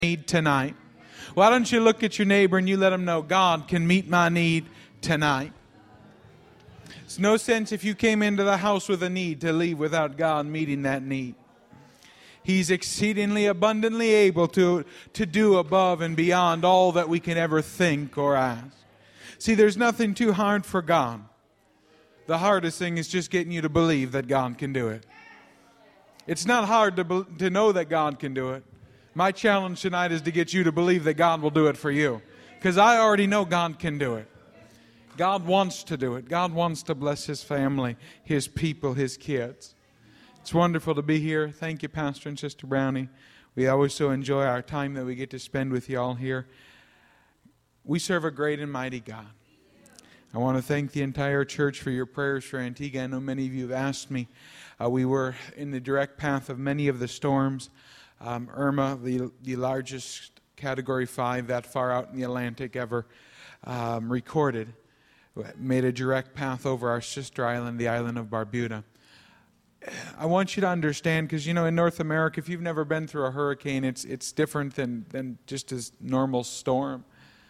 need tonight. Why don't you look at your neighbor and you let him know, God can meet my need tonight. It's no sense if you came into the house with a need to leave without God meeting that need. He's exceedingly abundantly able to do above and beyond all that we can ever think or ask. See, there's nothing too hard for God. The hardest thing is just getting you to believe that God can do it. It's not hard to know that God can do it. My challenge tonight is to get you to believe that God will do it for you. Because I already know God can do it. God wants to do it. God wants to bless His family, His people, His kids. It's wonderful to be here. Thank you, Pastor and Sister Brownie. We always so enjoy our time that we get to spend with you all here. We serve a great and mighty God. I want to thank the entire church for your prayers for Antigua. I know many of you have asked me. We were in the direct path of many of the storms. Irma, the largest Category 5 that far out in the Atlantic ever recorded, made a direct path over our sister island, the island of Barbuda. I want you to understand, because in North America, if you've never been through a hurricane, it's different than just a normal storm.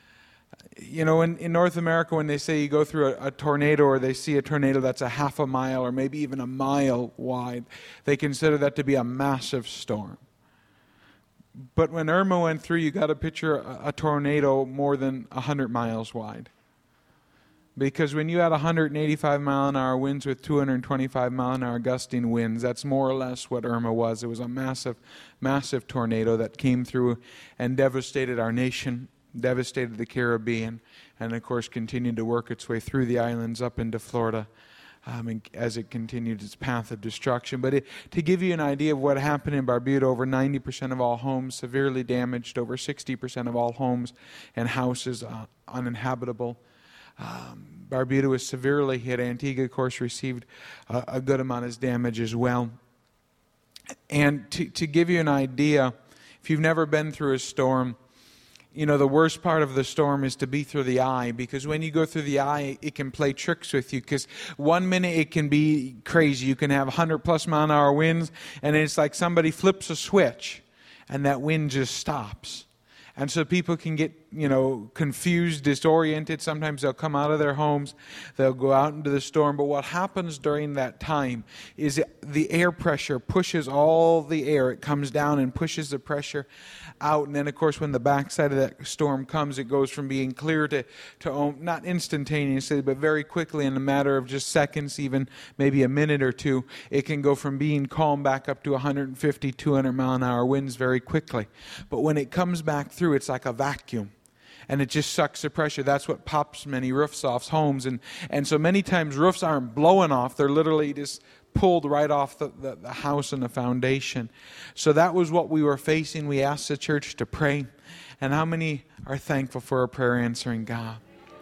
In North America, when they say you go through a tornado, or they see a tornado that's a half a mile or maybe even a mile wide, they consider that to be a massive storm. But when Irma went through, you got to picture a tornado more than 100 miles wide. Because when you had 185 mile an hour winds with 225 mile an hour gusting winds, that's more or less what Irma was. It was a massive, massive tornado that came through and devastated our nation, devastated the Caribbean, and of course continued to work its way through the islands up into Florida as it continued its path of destruction. But to give you an idea of what happened in Barbuda, over 90% of all homes severely damaged, over 60% of all homes and houses uninhabitable. Barbuda was severely hit. Antigua, of course, received a good amount of damage as well. And to give you an idea, if you've never been through a storm, the worst part of the storm is to be through the eye, because when you go through the eye, it can play tricks with you, because 1 minute it can be crazy. You can have 100 plus mile an hour winds, and it's like somebody flips a switch and that wind just stops. And so people can get, confused, disoriented. Sometimes they'll come out of their homes. They'll go out into the storm. But what happens during that time is the air pressure pushes all the air. It comes down and pushes the pressure out. And then, of course, when the backside of that storm comes, it goes from being clear to not instantaneously, but very quickly, in a matter of just seconds, even maybe a minute or two, it can go from being calm back up to 150, 200 mile an hour winds very quickly. But when it comes back through, it's like a vacuum. And it just sucks the pressure. That's what pops many roofs off homes. And so many times roofs aren't blowing off. They're literally just pulled right off the house and the foundation. So that was what we were facing. We asked the church to pray. And how many are thankful for a prayer answering God?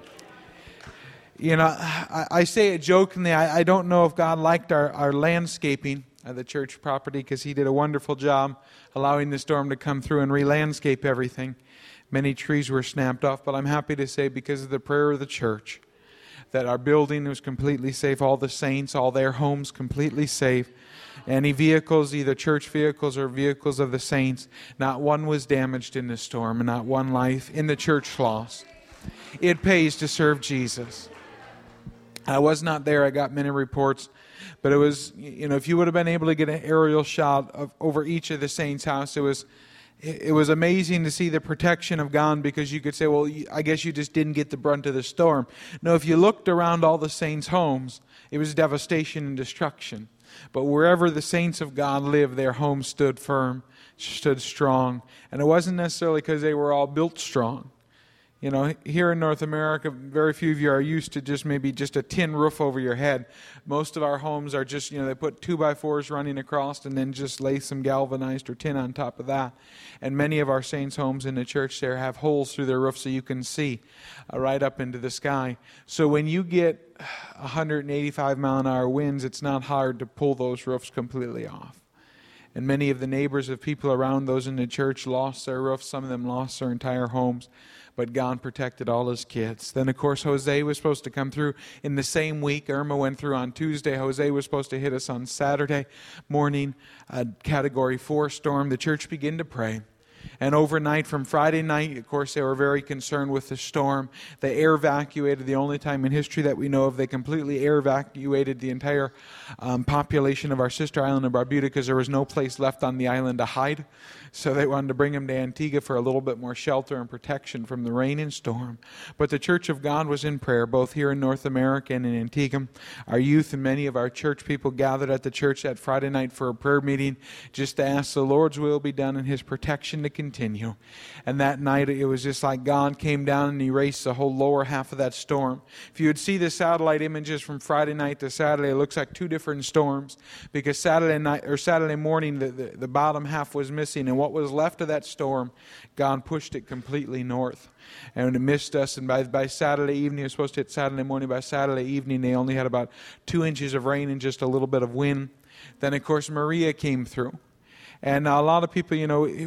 I say it jokingly. I don't know if God liked our landscaping of the church property, because He did a wonderful job allowing the storm to come through and re-landscape everything. Many trees were snapped off, but I'm happy to say, because of the prayer of the church, that our building was completely safe. All the saints, all their homes completely safe. Any vehicles, either church vehicles or vehicles of the saints, not one was damaged in the storm, and not one life in the church lost. It pays to serve Jesus. I was not there. I got many reports. But it was, if you would have been able to get an aerial shot of over each of the saints' house, it was amazing to see the protection of God, because you could say, well, I guess you just didn't get the brunt of the storm. No, if you looked around all the saints' homes, it was devastation and destruction. But wherever the saints of God lived, their homes stood firm, stood strong. And it wasn't necessarily because they were all built strong. Here in North America, very few of you are used to just a tin roof over your head. Most of our homes are just, they put 2x4s running across and then just lay some galvanized or tin on top of that. And many of our saints' homes in the church there have holes through their roof so you can see right up into the sky. So when you get 185 mile an hour winds, it's not hard to pull those roofs completely off. And many of the neighbors of people around those in the church lost their roofs. Some of them lost their entire homes. But God protected all His kids. Then, of course, Jose was supposed to come through in the same week. Irma went through on Tuesday. Jose was supposed to hit us on Saturday morning. A Category 4 storm. The church began to pray. And overnight, from Friday night, of course, they were very concerned with the storm. They air evacuated, the only time in history that we know of, they completely air evacuated the entire population of our sister island of Barbuda because there was no place left on the island to hide. So they wanted to bring them to Antigua for a little bit more shelter and protection from the rain and storm. But the Church of God was in prayer, both here in North America and in Antigua. Our youth and many of our church people gathered at the church that Friday night for a prayer meeting just to ask the Lord's will be done and His protection to continue. And that night it was just like God came down and erased the whole lower half of that storm. If you would see the satellite images from Friday night to Saturday, it looks like two different storms, because Saturday morning the bottom half was missing, and what was left of that storm, God pushed it completely north. And it missed us, and by Saturday evening, it was supposed to hit Saturday morning. By Saturday evening, they only had about 2 inches of rain and just a little bit of wind. Then, of course, Maria came through. And a lot of people,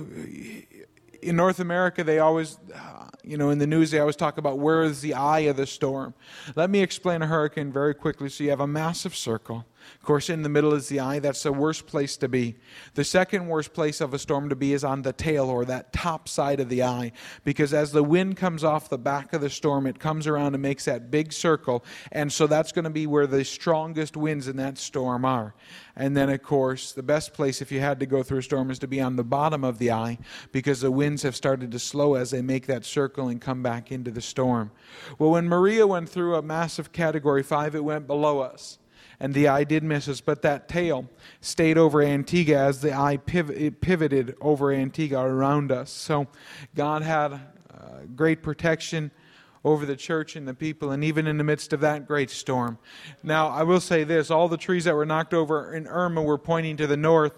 in North America, they always, in the news, they always talk about where is the eye of the storm. Let me explain a hurricane very quickly. So you have a massive circle. Of course, in the middle is the eye. That's the worst place to be. The second worst place of a storm to be is on the tail, or that top side of the eye, because as the wind comes off the back of the storm, it comes around and makes that big circle, and so that's going to be where the strongest winds in that storm are. And then, of course, the best place if you had to go through a storm is to be on the bottom of the eye, because the winds have started to slow as they make that circle and come back into the storm. Well, when Maria went through a massive Category 5, it went below us. And the eye did miss us, but that tail stayed over Antigua as the eye pivoted over Antigua around us. So God had great protection over the church and the people, and even in the midst of that great storm. Now, I will say this, all the trees that were knocked over in Irma were pointing to the north,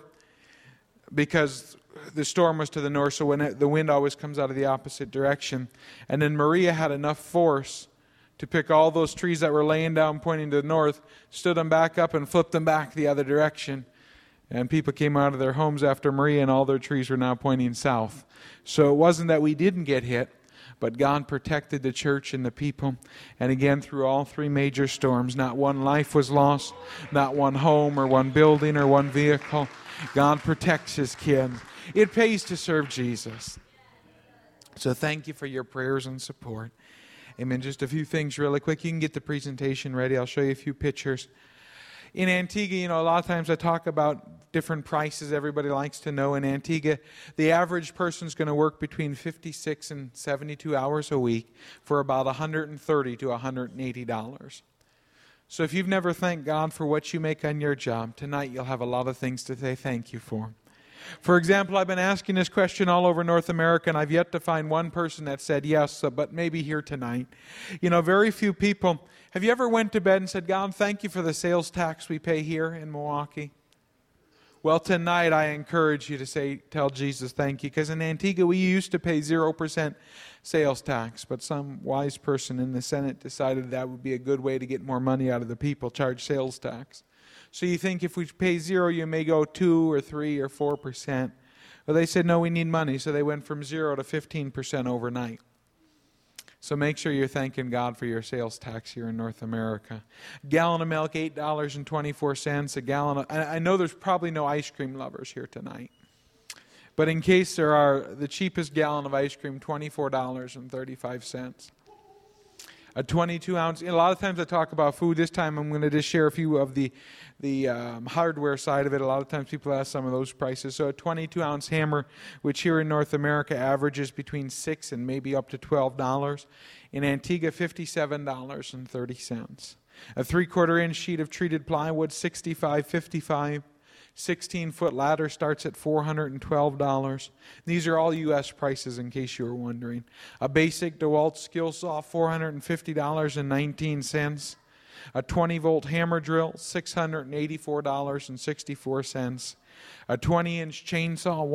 because the storm was to the north, so when the wind always comes out of the opposite direction. And then Maria had enough force to pick all those trees that were laying down pointing to the north, stood them back up and flipped them back the other direction. And people came out of their homes after Maria, and all their trees were now pointing south. So it wasn't that we didn't get hit, but God protected the church and the people. And again, through all three major storms, not one life was lost, not one home or one building or one vehicle. God protects His kids. It pays to serve Jesus. So thank you for your prayers and support. Amen. Just a few things really quick. You can get the presentation ready. I'll show you a few pictures. In Antigua, a lot of times I talk about different prices everybody likes to know. In Antigua, the average person's going to work between 56 and 72 hours a week for about $130 to $180. So if you've never thanked God for what you make on your job, tonight you'll have a lot of things to say thank you for. For example, I've been asking this question all over North America, and I've yet to find one person that said yes, but maybe here tonight. Very few people. Have you ever went to bed and said, God, thank you for the sales tax we pay here in Milwaukee? Well, tonight I encourage you to tell Jesus thank you, because in Antigua we used to pay 0% sales tax, but some wise person in the Senate decided that would be a good way to get more money out of the people, charge sales tax. So you think if we pay 0, you may go 2 or 3 or 4%. Well, they said, no, we need money. So they went from 0 to 15% overnight. So make sure you're thanking God for your sales tax here in North America. A gallon of milk, $8.24. A gallon of, I know there's probably no ice cream lovers here tonight. But in case there are, the cheapest gallon of ice cream, $24.35. A 22-ounce, a lot of times I talk about food. This time I'm going to just share a few of the hardware side of it. A lot of times people ask some of those prices. So a 22-ounce hammer, which here in North America averages between $6 and maybe up to $12. In Antigua, $57.30. A 3/4-inch sheet of treated plywood, $65.55. 16-foot ladder starts at $412. These are all U.S. prices in case you were wondering. A basic DeWalt skill saw, $450.19. A 20-volt hammer drill, $684.64. A 20-inch chainsaw,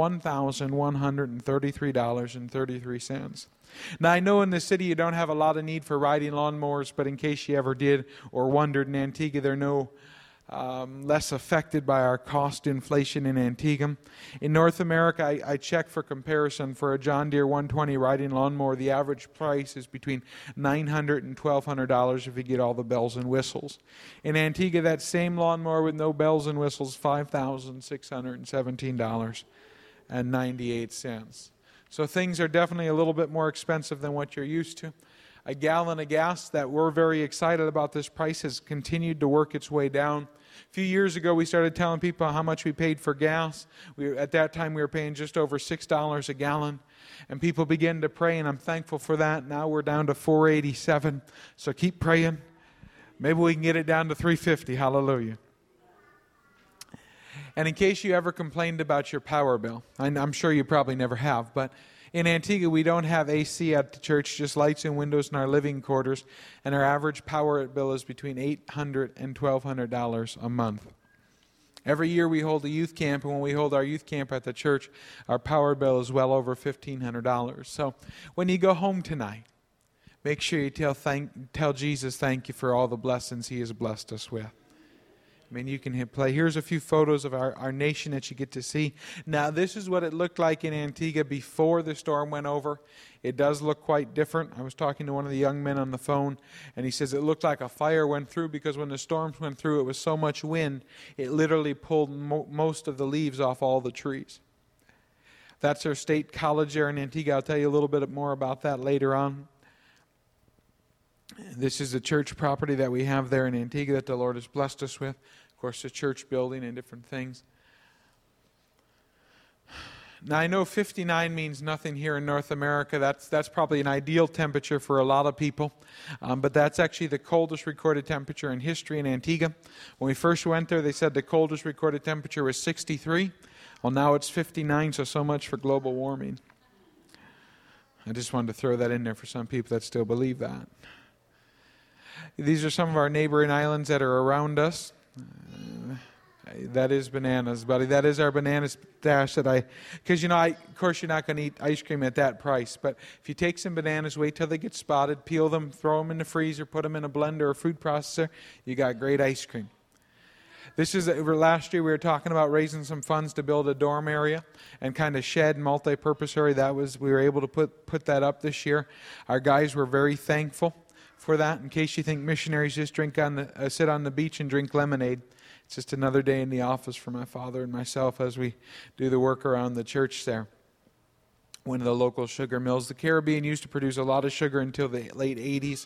$1,133.33. Now, I know in the city you don't have a lot of need for riding lawnmowers, but in case you ever did or wondered, in Antigua they're no less affected by our cost inflation in Antigua. In North America, I checked for comparison for a John Deere 120 riding lawnmower. The average price is between $900 and $1,200 if you get all the bells and whistles. In Antigua, that same lawnmower with no bells and whistles, $5,617.98. So things are definitely a little bit more expensive than what you're used to. A gallon of gas that we're very excited about this price has continued to work its way down. A few years ago, we started telling people how much we paid for gas. At that time, we were paying just over $6 a gallon. And people began to pray, and I'm thankful for that. Now we're down to $4.87. So keep praying. Maybe we can get it down to $3.50. Hallelujah. And in case you ever complained about your power bill, I'm sure you probably never have, but in Antigua we don't have AC at the church, just lights and windows in our living quarters, and our average power bill is between $800 and $1,200 a month. Every year we hold a youth camp, and when we hold our youth camp at the church, our power bill is well over $1,500. So when you go home tonight, make sure you tell Jesus thank you for all the blessings He has blessed us with. I mean, you can hit play. Here's a few photos of our nation that you get to see. Now, this is what it looked like in Antigua before the storm went over. It does look quite different. I was talking to one of the young men on the phone, and he says it looked like a fire went through because when the storms went through, it was so much wind, it literally pulled most of the leaves off all the trees. That's our state college there in Antigua. I'll tell you a little bit more about that later on. This is the church property that we have there in Antigua that the Lord has blessed us with. Of course, the church building and different things. Now, I know 59 means nothing here in North America. That's probably an ideal temperature for a lot of people. But that's actually the coldest recorded temperature in history in Antigua. When we first went there, they said the coldest recorded temperature was 63. Well, now it's 59, so much for global warming. I just wanted to throw that in there for some people that still believe that. These are some of our neighboring islands that are around us. That is bananas, buddy. That is our banana stash because of course you're not going to eat ice cream at that price. But if you take some bananas, wait till they get spotted, peel them, throw them in the freezer, put them in a blender or food processor, you got great ice cream. This is last year we were talking about raising some funds to build a dorm area and kind of shed multi-purpose area. We were able to put that up this year. Our guys were very thankful for that. In case you think missionaries just sit on the beach and drink lemonade, it's just another day in the office for my father and myself as we do the work around the church there. One of the local sugar mills. The Caribbean used to produce a lot of sugar until the late 80s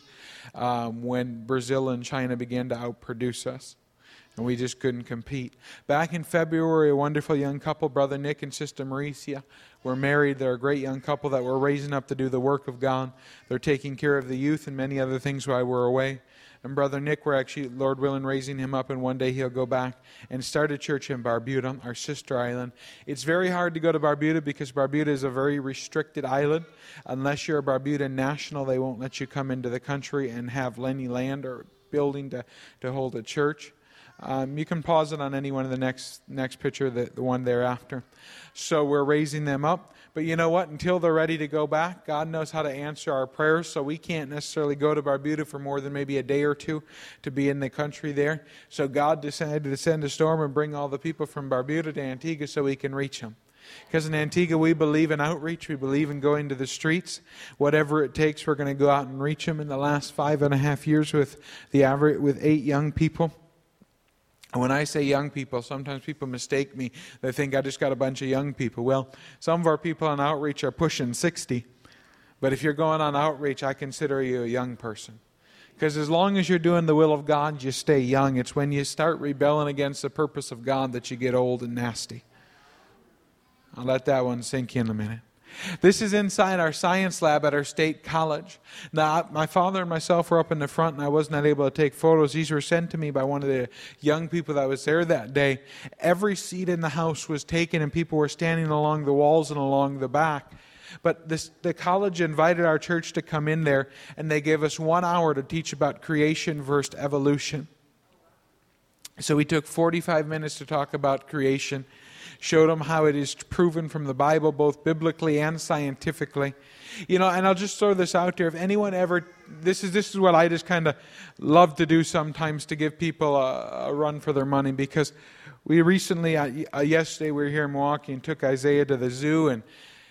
when Brazil and China began to outproduce us. And we just couldn't compete. Back in February, a wonderful young couple, Brother Nick and Sister Mauricia, were married. They're a great young couple that we're raising up to do the work of God. They're taking care of the youth and many other things while we're away. And Brother Nick, we're actually, Lord willing, raising him up, and one day he'll go back and start a church in Barbuda, our sister island. It's very hard to go to Barbuda because Barbuda is a very restricted island. Unless you're a Barbuda national, they won't let you come into the country and have any land or building to hold a church. You can pause it on any one of the next picture, the one thereafter. So we're raising them up. But you know what? Until they're ready to go back, God knows how to answer our prayers. So we can't necessarily go to Barbuda for more than maybe a day or two to be in the country there. So God decided to send a storm and bring all the people from Barbuda to Antigua so we can reach them. Because in Antigua, we believe in outreach. We believe in going to the streets. Whatever it takes, we're going to go out and reach them. In the last 5.5 years with 8 young people. And when I say young people, sometimes people mistake me. They think I just got a bunch of young people. Well, some of our people on outreach are pushing 60. But if you're going on outreach, I consider you a young person. Because as long as you're doing the will of God, you stay young. It's when you start rebelling against the purpose of God that you get old and nasty. I'll let that one sink in a minute. This is inside our science lab at our state college. Now, my father and myself were up in the front, and I was not able to take photos. These were sent to me by one of the young people that was there that day. Every seat in the house was taken, and people were standing along the walls and along the back. But the college invited our church to come in there, and they gave us 1 hour to teach about creation versus evolution. So we took 45 minutes to talk about creation. Showed them how it is proven from the Bible, both biblically and scientifically. And I'll just throw this out there. If anyone ever, this is what I just kind of love to do sometimes to give people a run for their money. Because we recently, yesterday we were here in Milwaukee and took Isaiah to the zoo. And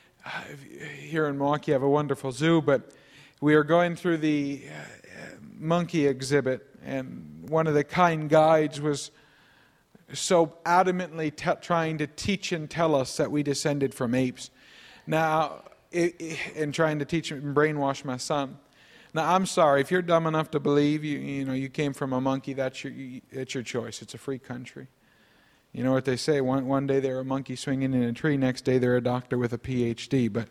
here in Milwaukee you have a wonderful zoo. But we were going through the monkey exhibit. And one of the kind guides was so adamantly trying to teach and tell us that we descended from apes. Now, and trying to teach and brainwash my son. Now, I'm sorry, if you're dumb enough to believe you came from a monkey, it's your choice. It's a free country. You know what they say, one day they're a monkey swinging in a tree, next day they're a doctor with a PhD, but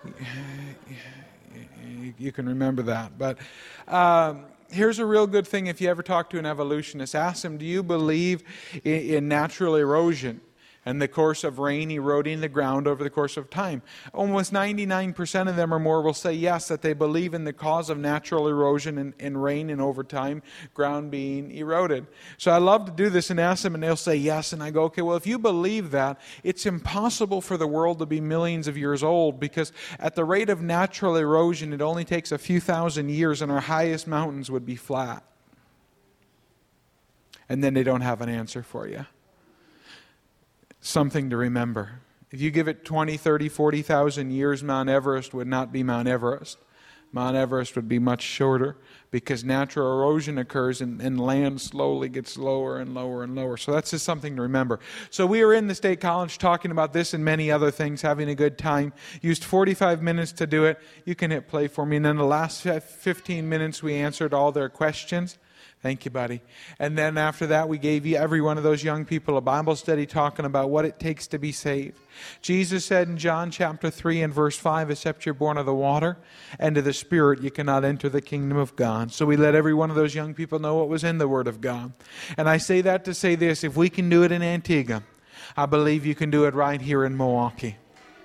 you can remember that. But here's a real good thing if you ever talk to an evolutionist. Ask them, do you believe in natural erosion and the course of rain eroding the ground over the course of time? Almost 99% of them or more will say yes, that they believe in the cause of natural erosion and rain and over time ground being eroded. So I love to do this and ask them, and they'll say yes. And I go, okay, well, if you believe that, it's impossible for the world to be millions of years old, because at the rate of natural erosion, it only takes a few thousand years and our highest mountains would be flat. And then they don't have an answer for you. Something to remember. If you give it 20, 30, 40,000 years, Mount Everest would not be Mount Everest. Mount Everest would be much shorter, because natural erosion occurs and land slowly gets lower and lower and lower. So that's just something to remember. So we were in the State College talking about this and many other things, having a good time. Used 45 minutes to do it. You can hit play for me. And then the last 15 minutes we answered all their questions. Thank you, buddy. And then after that, we gave every one of those young people a Bible study talking about what it takes to be saved. Jesus said in John chapter 3 and verse 5, except you're born of the water and of the Spirit, you cannot enter the kingdom of God. So we let every one of those young people know what was in the Word of God. And I say that to say this, if we can do it in Antigua, I believe you can do it right here in Milwaukee.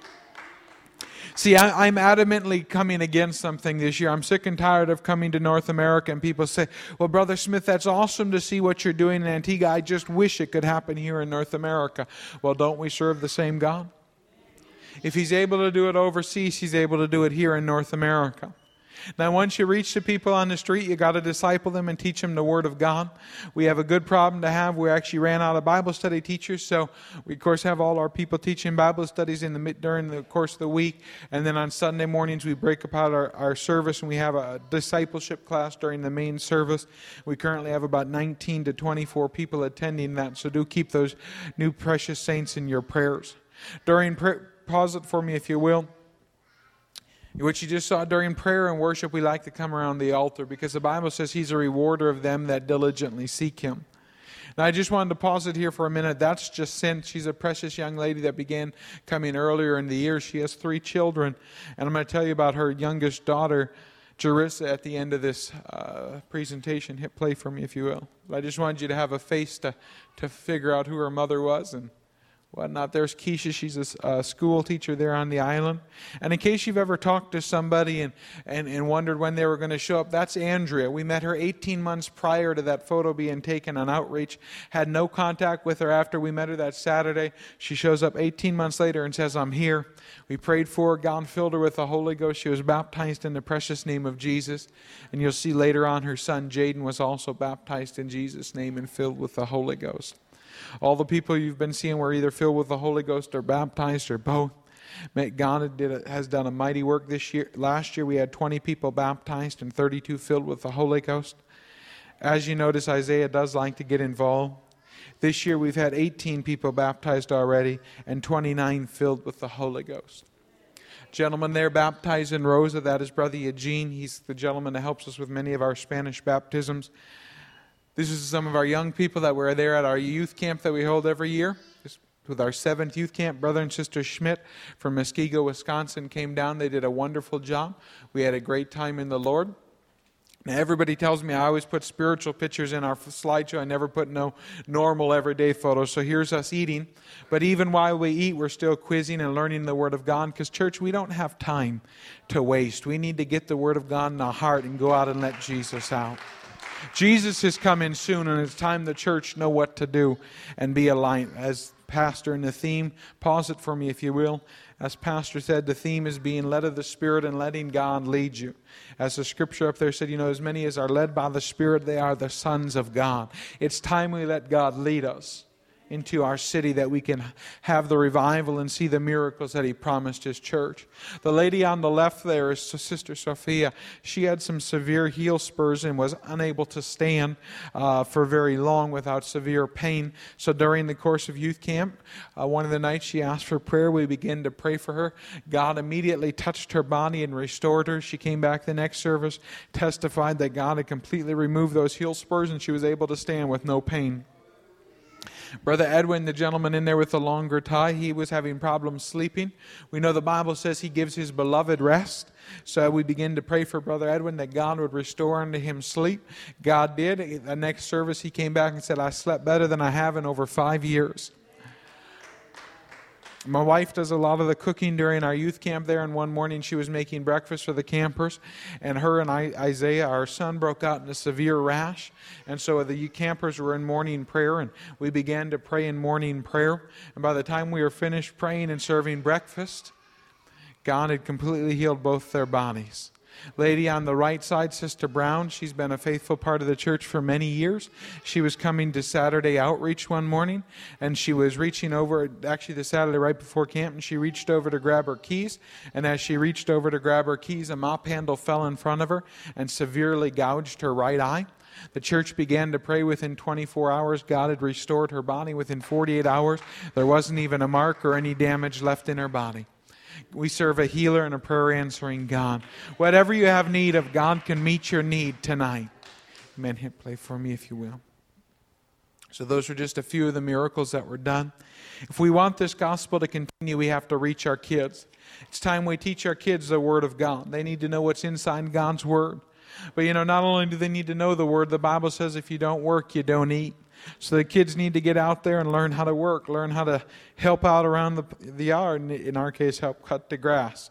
See, I'm adamantly coming against something this year. I'm sick and tired of coming to North America and people say, well, Brother Smith, that's awesome to see what you're doing in Antigua. I just wish it could happen here in North America. Well, don't we serve the same God? If He's able to do it overseas, He's able to do it here in North America. Now, once you reach the people on the street, you got to disciple them and teach them the Word of God. We have a good problem to have. We actually ran out of Bible study teachers, so we, of course, have all our people teaching Bible studies during the course of the week. And then on Sunday mornings, we break apart our service, and we have a discipleship class during the main service. We currently have about 19 to 24 people attending that, so do keep those new precious saints in your prayers. Pause it for me, if you will. What you just saw during prayer and worship, we like to come around the altar because the Bible says He's a rewarder of them that diligently seek Him. Now, I just wanted to pause it here for a minute. That's Jacinth. She's a precious young lady that began coming earlier in the year. She has 3 children. And I'm going to tell you about her youngest daughter, Jerissa, at the end of this presentation. Hit play for me, if you will. But I just wanted you to have a face to figure out who her mother was and whatnot. There's Keisha. She's a school teacher there on the island. And in case you've ever talked to somebody and wondered when they were going to show up, that's Andrea. We met her 18 months prior to that photo being taken on Outreach. Had no contact with her after we met her that Saturday. She shows up 18 months later and says, I'm here. We prayed for her. God filled her with the Holy Ghost. She was baptized in the precious name of Jesus. And you'll see later on her son Jaden was also baptized in Jesus' name and filled with the Holy Ghost. All the people you've been seeing were either filled with the Holy Ghost or baptized or both. God has done a mighty work this year. Last year we had 20 people baptized and 32 filled with the Holy Ghost. As you notice, Isaiah does like to get involved. This year we've had 18 people baptized already and 29 filled with the Holy Ghost. Gentleman there baptized in Rosa, that is Brother Eugene. He's the gentleman that helps us with many of our Spanish baptisms. This is some of our young people that were there at our youth camp that we hold every year. With our 7th youth camp, Brother and Sister Schmidt from Muskego, Wisconsin came down. They did a wonderful job. We had a great time in the Lord. Now, everybody tells me I always put spiritual pictures in our slideshow. I never put no normal everyday photos. So here's us eating. But even while we eat, we're still quizzing and learning the Word of God. Because, church, we don't have time to waste. We need to get the Word of God in our heart and go out and let Jesus out. Jesus is coming soon, and it's time the church know what to do and be aligned. As pastor in the theme, pause it for me if you will. As pastor said, the theme is being led of the Spirit and letting God lead you. As the scripture up there said, as many as are led by the Spirit, they are the sons of God. It's time we let God lead us into our city, that we can have the revival and see the miracles that He promised His church. The lady on the left there is Sister Sophia. She had some severe heel spurs and was unable to stand for very long without severe pain. So during the course of youth camp, one of the nights she asked for prayer. We began to pray for her. God immediately touched her body and restored her. She came back the next service, testified that God had completely removed those heel spurs, and she was able to stand with no pain. Brother Edwin, the gentleman in there with the longer tie, he was having problems sleeping. We know the Bible says He gives His beloved rest. So we begin to pray for Brother Edwin that God would restore unto him sleep. God did. The next service he came back and said, I slept better than I have in over 5 years. My wife does a lot of the cooking during our youth camp there, and one morning she was making breakfast for the campers, and her and Isaiah, our son, broke out in a severe rash. And so the campers were in morning prayer, and we began to pray in morning prayer. And by the time we were finished praying and serving breakfast, God had completely healed both their bodies. Lady on the right side, Sister Brown, she's been a faithful part of the church for many years. She was coming to Saturday outreach one morning, and she was reaching over, actually the Saturday right before camp, and she reached over to grab her keys. And as she reached over to grab her keys, a mop handle fell in front of her and severely gouged her right eye. The church began to pray within 24 hours. God had restored her body within 48 hours. There wasn't even a mark or any damage left in her body. We serve a healer and a prayer-answering God. Whatever you have need of, God can meet your need tonight. Amen. Hit play for me if you will. So those are just a few of the miracles that were done. If we want this gospel to continue, we have to reach our kids. It's time we teach our kids the Word of God. They need to know what's inside God's Word. But not only do they need to know the Word, the Bible says if you don't work, you don't eat. So the kids need to get out there and learn how to work, learn how to help out around the yard, in our case, help cut the grass.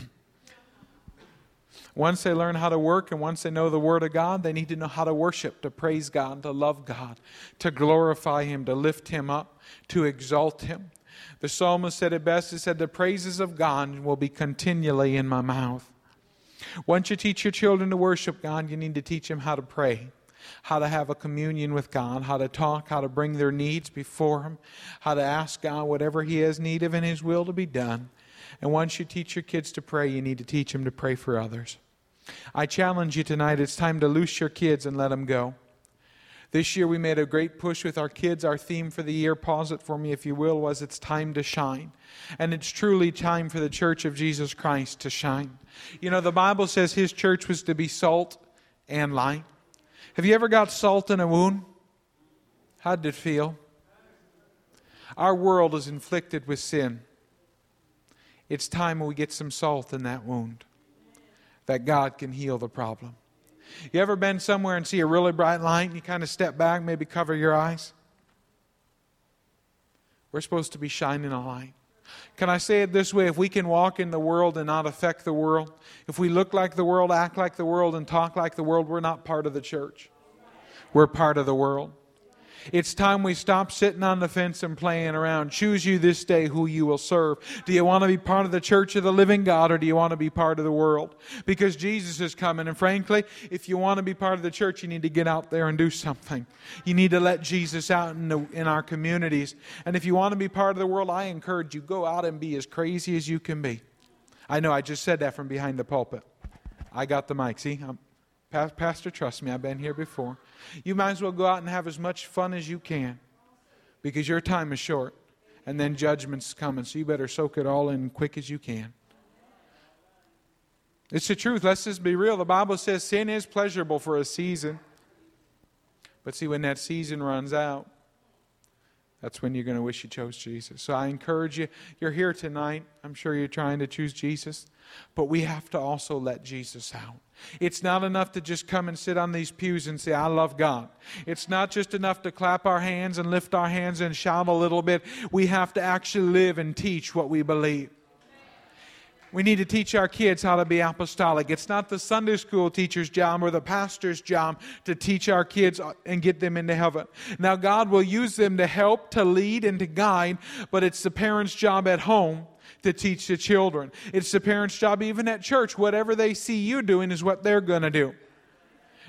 Once they learn how to work and once they know the Word of God, they need to know how to worship, to praise God, to love God, to glorify Him, to lift Him up, to exalt Him. The psalmist said it best. He said, the praises of God will be continually in my mouth. Once you teach your children to worship God, you need to teach them how to pray, how to have a communion with God, how to talk, how to bring their needs before Him, how to ask God whatever He has need of in His will to be done. And once you teach your kids to pray, you need to teach them to pray for others. I challenge you tonight, it's time to loose your kids and let them go. This year we made a great push with our kids. Our theme for the year, pause it for me if you will, was it's time to shine. And it's truly time for the Church of Jesus Christ to shine. The Bible says His church was to be salt and light. Have you ever got salt in a wound? How did it feel? Our world is inflicted with sin. It's time we get some salt in that wound, that God can heal the problem. You ever been somewhere and see a really bright light and you kind of step back, maybe cover your eyes? We're supposed to be shining a light. Can I say it this way? If we can walk in the world and not affect the world, if we look like the world, act like the world, and talk like the world, we're not part of the church. We're part of the world. It's time we stop sitting on the fence and playing around. Choose you this day who you will serve. Do you want to be part of the church of the living God, or do you want to be part of the world? Because Jesus is coming, and frankly, if you want to be part of the church, you need to get out there and do something. You need to let Jesus out in our communities. And if you want to be part of the world, I encourage you, go out and be as crazy as you can be. I know I just said that from behind the pulpit. I got the mic. See, Pastor, trust me, I've been here before. You might as well go out and have as much fun as you can, because your time is short and then judgment's coming, so you better soak it all in quick as you can. It's the truth. Let's just be real. The Bible says sin is pleasurable for a season, but see, when that season runs out, that's when you're going to wish you chose Jesus. So I encourage you, you're here tonight. I'm sure you're trying to choose Jesus, but we have to also let Jesus out. It's not enough to just come and sit on these pews and say, I love God. It's not just enough to clap our hands and lift our hands and shout a little bit. We have to actually live and teach what we believe. We need to teach our kids how to be apostolic. It's not the Sunday school teacher's job or the pastor's job to teach our kids and get them into heaven. Now, God will use them to help, to lead, and to guide, but it's the parent's job at home to teach the children. It's the parent's job even at church. Whatever they see you doing is what they're going to do.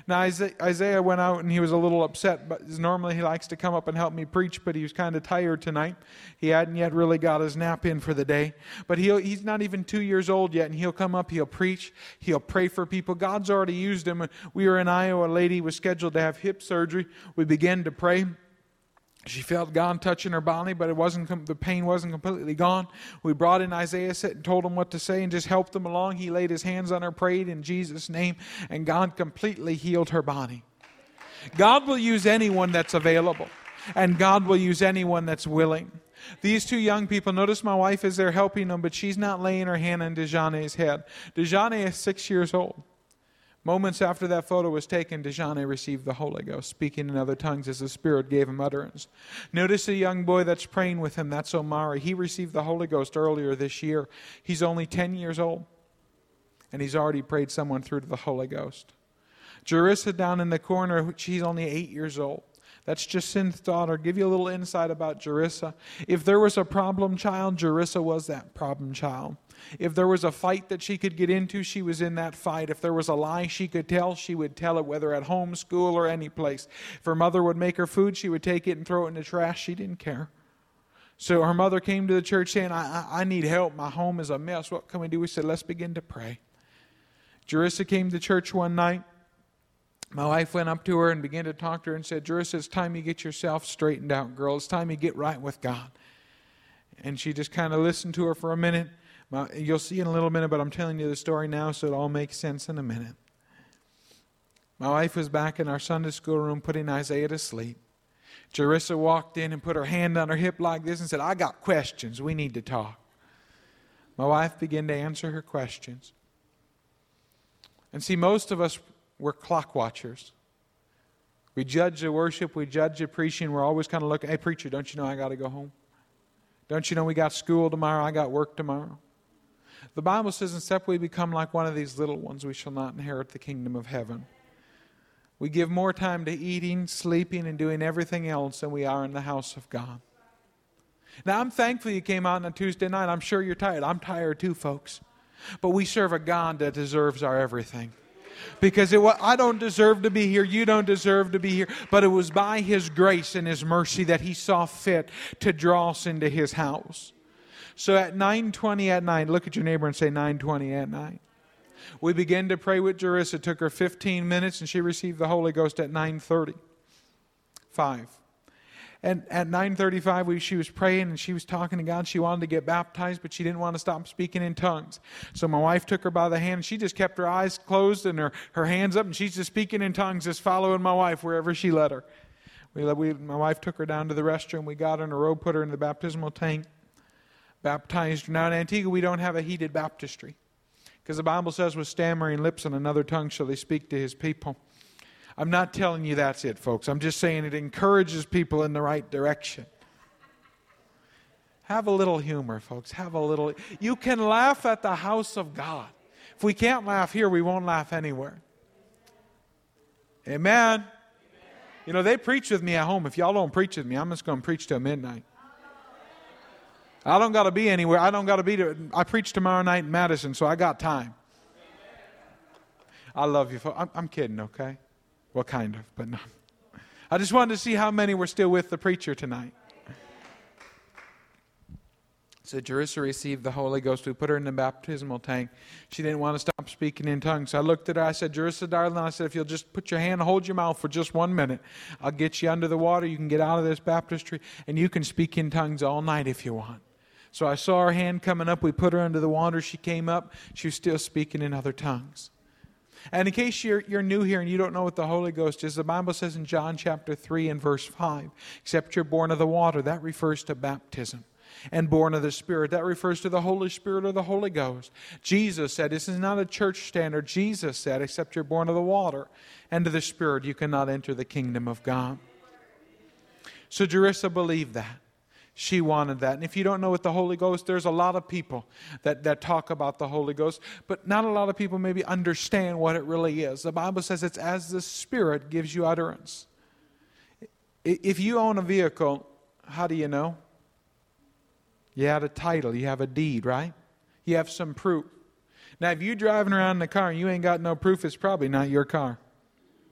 Now, Isaiah went out and he was a little upset, but normally he likes to come up and help me preach, but he was kind of tired tonight. He hadn't yet really got his nap in for the day. But he's not even 2 years old yet, and he'll come up, he'll preach, he'll pray for people. God's already used him. We were in Iowa. A lady was scheduled to have hip surgery. We began to pray. She felt God touching her body, but the pain wasn't completely gone. We brought in Isaiah, and told him what to say, and just helped him along. He laid his hands on her, prayed in Jesus' name, and God completely healed her body. God will use anyone that's available, and God will use anyone that's willing. These two young people, notice my wife is there helping them, but she's not laying her hand on Dejane's head. Dejane is 6 years old. Moments after that photo was taken, Dejane received the Holy Ghost, speaking in other tongues as the Spirit gave him utterance. Notice the young boy that's praying with him, that's Omari. He received the Holy Ghost earlier this year. He's only 10 years old, and he's already prayed someone through to the Holy Ghost. Jerissa down in the corner, she's only 8 years old. That's Jacint's daughter. Give you a little insight about Jerissa. If there was a problem child, Jerissa was that problem child. If there was a fight that she could get into, she was in that fight. If there was a lie she could tell, she would tell it, whether at home, school, or any place. If her mother would make her food, she would take it and throw it in the trash. She didn't care. So her mother came to the church saying, I need help. My home is a mess. What can we do? We said, let's begin to pray. Jerissa came to church one night. My wife went up to her and began to talk to her and said, Jerissa, it's time you get yourself straightened out, girl. It's time you get right with God. And she just kind of listened to her for a minute. You'll see in a little minute, but I'm telling you the story now so it all makes sense in a minute. My wife was back in our Sunday school room putting Isaiah to sleep. Jerissa walked in and put her hand on her hip like this and said, I got questions. We need to talk. My wife began to answer her questions. And see, most of us, we're clock watchers. We judge the worship, we judge the preaching. We're always kind of looking, hey, preacher, don't you know I got to go home? Don't you know we got school tomorrow? I got work tomorrow. The Bible says, except we become like one of these little ones, we shall not inherit the kingdom of heaven. We give more time to eating, sleeping, and doing everything else than we are in the house of God. Now, I'm thankful you came out on a Tuesday night. I'm sure you're tired. I'm tired too, folks. But we serve a God that deserves our everything. Because I don't deserve to be here. You don't deserve to be here. But it was by His grace and His mercy that He saw fit to draw us into His house. So at 9:20 at night, look at your neighbor and say 9:20 at night. We began to pray with Jerissa. It took her 15 minutes and she received the Holy Ghost at 9:35. And at 9:35, she was praying and she was talking to God. She wanted to get baptized, but she didn't want to stop speaking in tongues. So my wife took her by the hand. And she just kept her eyes closed and her hands up, and she's just speaking in tongues, just following my wife wherever she led her. My wife took her down to the restroom. We got her in a robe, put her in the baptismal tank, baptized her. Now in Antigua, we don't have a heated baptistry because the Bible says, with stammering lips and another tongue shall they speak to His people. I'm not telling you that's it, folks. I'm just saying it encourages people in the right direction. Have a little humor, folks. You can laugh at the house of God. If we can't laugh here, we won't laugh anywhere. Amen. You know, they preach with me at home. If y'all don't preach with me, I'm just going to preach till midnight. I don't got to be anywhere. I preach tomorrow night in Madison, so I got time. I love you, folks. I'm kidding, okay? Well, kind of, but not. I just wanted to see how many were still with the preacher tonight. So Jerissa received the Holy Ghost. We put her in the baptismal tank. She didn't want to stop speaking in tongues. So I looked at her. I said, Jerissa, darling, I said, if you'll just put your hand and hold your mouth for just 1 minute, I'll get you under the water. You can get out of this baptistry, and you can speak in tongues all night if you want. So I saw her hand coming up. We put her under the water. She came up. She was still speaking in other tongues. And in case you're new here and you don't know what the Holy Ghost is, the Bible says in John chapter 3 and verse 5, except you're born of the water, that refers to baptism. And born of the Spirit, that refers to the Holy Spirit or the Holy Ghost. Jesus said, this is not a church standard. Jesus said, except you're born of the water and of the Spirit, you cannot enter the kingdom of God. So Jerissa believed that. She wanted that. And if you don't know what the Holy Ghost, there's a lot of people that talk about the Holy Ghost, but not a lot of people maybe understand what it really is. The Bible says it's as the Spirit gives you utterance. If you own a vehicle, how do you know? You have a title, you have a deed, right? You have some proof. Now, if you're driving around in the car and you ain't got no proof, it's probably not your car.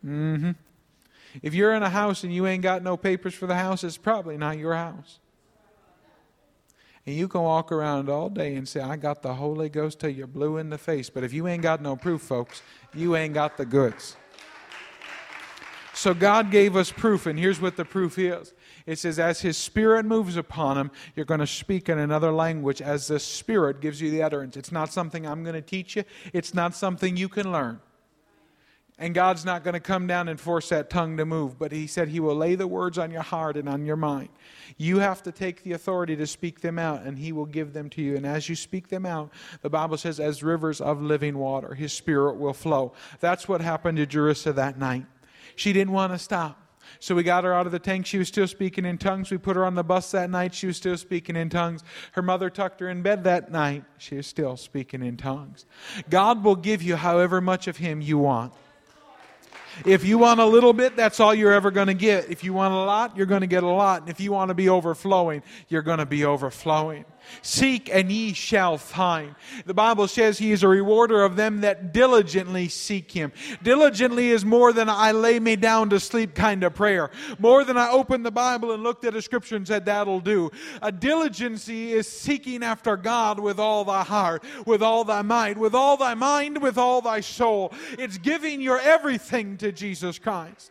If you're in a house and you ain't got no papers for the house, it's probably not your house. And you can walk around all day and say, I got the Holy Ghost till you're blue in the face. But if you ain't got no proof, folks, you ain't got the goods. So God gave us proof, and here's what the proof is. It says, as His Spirit moves upon him, you're going to speak in another language as the Spirit gives you the utterance. It's not something I'm going to teach you. It's not something you can learn. And God's not going to come down and force that tongue to move. But He said He will lay the words on your heart and on your mind. You have to take the authority to speak them out, and He will give them to you. And as you speak them out, the Bible says, as rivers of living water, His Spirit will flow. That's what happened to Jerusha that night. She didn't want to stop. So we got her out of the tank. She was still speaking in tongues. We put her on the bus that night. She was still speaking in tongues. Her mother tucked her in bed that night. She was still speaking in tongues. God will give you however much of Him you want. If you want a little bit, that's all you're ever going to get. If you want a lot, you're going to get a lot. And if you want to be overflowing, you're going to be overflowing. Seek and ye shall find. The Bible says He is a rewarder of them that diligently seek Him. Diligently is more than I lay me down to sleep kind of prayer. More than I opened the Bible and looked at a scripture and said, that'll do. A diligency is seeking after God with all thy heart, with all thy might, with all thy mind, with all thy soul. It's giving your everything to Jesus Christ.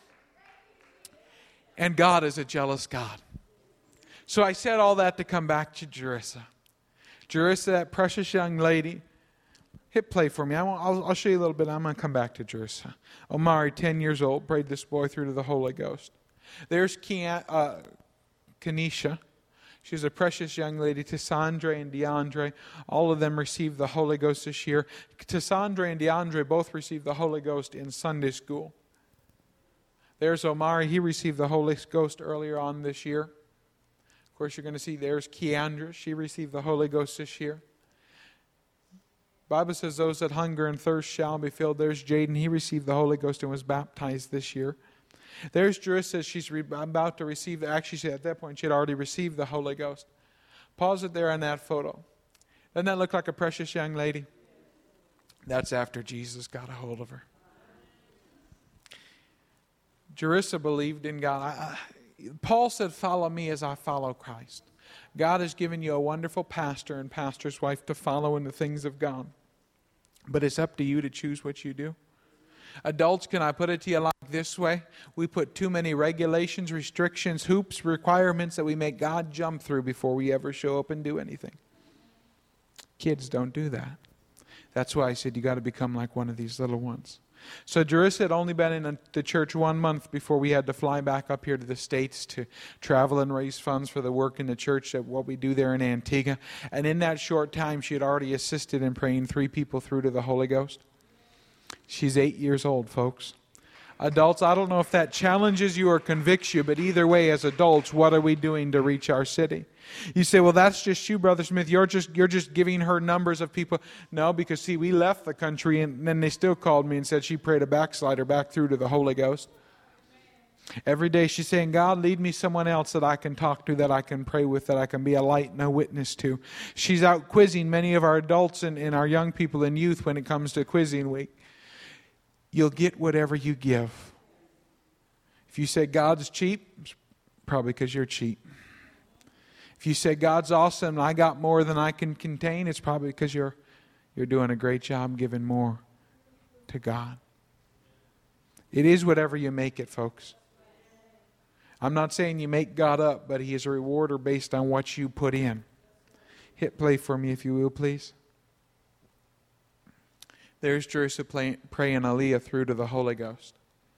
And God is a jealous God. So I said all that to come back to Jerusha. Jerusha, that precious young lady. Hit play for me. I'll show you a little bit. I'm going to come back to Jerusha. Omari, 10 years old, prayed this boy through to the Holy Ghost. There's Kenisha. She's a precious young lady. Tassandre and DeAndre, all of them received the Holy Ghost this year. Tassandre and DeAndre both received the Holy Ghost in Sunday school. There's Omari. He received the Holy Ghost earlier on this year. Of course, you're going to see there's Keandra. She received the Holy Ghost this year. The Bible says those that hunger and thirst shall be filled. There's Jaden. He received the Holy Ghost and was baptized this year. There's Jerusha. She's about to receive. Actually, at that point, she had already received the Holy Ghost. Pause it there on that photo. Doesn't that look like a precious young lady? That's after Jesus got a hold of her. Jerusha believed in God. Paul said, follow me as I follow Christ. God has given you a wonderful pastor and pastor's wife to follow in the things of God. But it's up to you to choose what you do. Adults, can I put it to you like this way? We put too many regulations, restrictions, hoops, requirements that we make God jump through before we ever show up and do anything. Kids don't do that. That's why I said you got to become like one of these little ones. So Jerusha had only been in the church 1 month before we had to fly back up here to the States to travel and raise funds for the work in the church, at what we do there in Antigua. And in that short time, she had already assisted in praying 3 people through to the Holy Ghost. She's 8 years old, folks. Adults, I don't know if that challenges you or convicts you, but either way, as adults, what are we doing to reach our city? You say, well, that's just you, Brother Smith. You're just giving her numbers of people. No, because see, we left the country and then they still called me and said she prayed a backslider back through to the Holy Ghost. Every day she's saying, God, lead me someone else that I can talk to, that I can pray with, that I can be a light and a witness to. She's out quizzing many of our adults and our young people and youth when it comes to quizzing week. You'll get whatever you give. If you say God's cheap, it's probably because you're cheap. If you say God's awesome and I got more than I can contain, it's probably because you're doing a great job giving more to God. It is whatever you make it, folks. I'm not saying you make God up, but He is a rewarder based on what you put in. Hit play for me if you will, please. There's Jerusha praying Aliyah through to the Holy Ghost.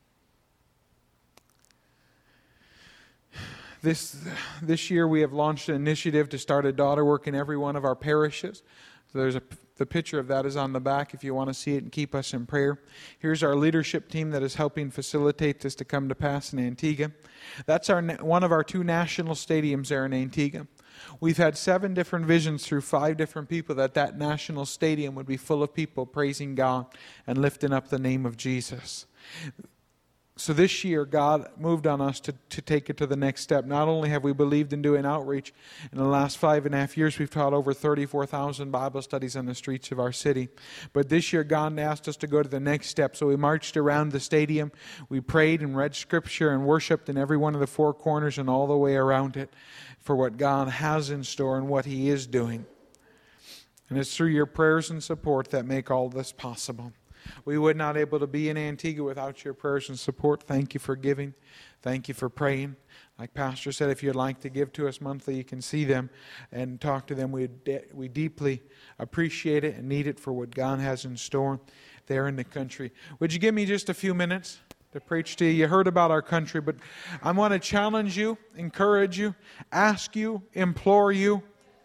This year we have launched an initiative to start a daughter work in every one of our parishes. So the picture of that is on the back if you want to see it and keep us in prayer. Here's our leadership team that is helping facilitate this to come to pass in Antigua. That's one of our 2 national stadiums there in Antigua. We've had 7 different visions through 5 different people that national stadium would be full of people praising God and lifting up the name of Jesus. So this year, God moved on us to take it to the next step. Not only have we believed in doing outreach, in the last 5.5 years, we've taught over 34,000 Bible studies on the streets of our city. But this year, God asked us to go to the next step. So we marched around the stadium. We prayed and read Scripture and worshiped in every one of the four corners and all the way around it for what God has in store and what He is doing. And it's through your prayers and support that make all this possible. We would not able to be in Antigua without your prayers and support. Thank you for giving. Thank you for praying. Like Pastor said, if you'd like to give to us monthly, you can see them and talk to them. We deeply appreciate it and need it for what God has in store there in the country. Would you give me just a few minutes to preach to you? You heard about our country, but I want to challenge you, encourage you, ask you, implore you,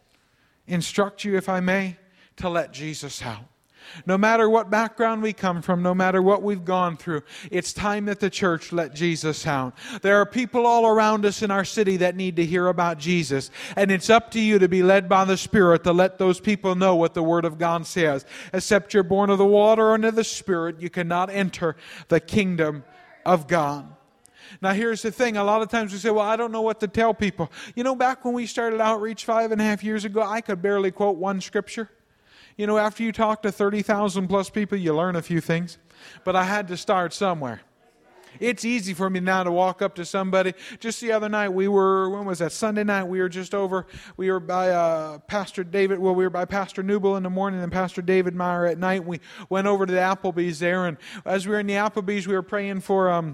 instruct you, if I may, to let Jesus out. No matter what background we come from, no matter what we've gone through, it's time that the church let Jesus out. There are people all around us in our city that need to hear about Jesus. And it's up to you to be led by the Spirit to let those people know what the Word of God says. Except you're born of the water and of the Spirit, you cannot enter the kingdom of God. Now here's the thing, a lot of times we say, well, I don't know what to tell people. You know, back when we started outreach 5.5 years ago, I could barely quote one scripture. You know, after you talk to 30,000 plus people, you learn a few things. But I had to start somewhere. It's easy for me now to walk up to somebody. Just the other night, when was that? Sunday night, we were by Pastor David, we were by Pastor Newble in the morning and Pastor David Meyer at night. We went over to the Applebee's there, and as we were in the Applebee's, we were praying for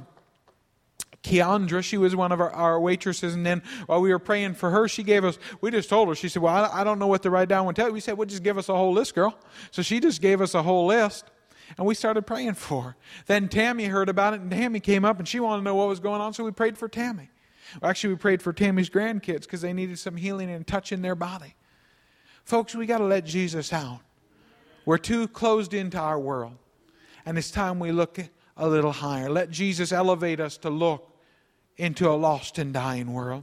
Keandra. She was one of our waitresses, and then while we were praying for her, we just told her, she said, well, I don't know what to write down and tell you. We said, well, just give us a whole list, girl. So she just gave us a whole list, and we started praying for her. Then Tammy heard about it, and Tammy came up, and she wanted to know what was going on, so we prayed for Tammy. Well, actually, we prayed for Tammy's grandkids because they needed some healing and touch in their body. Folks, we got to let Jesus out. We're too closed into our world, and it's time we look a little higher. Let Jesus elevate us to look into a lost and dying world.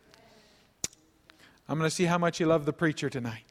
I'm going to see how much you love the preacher tonight.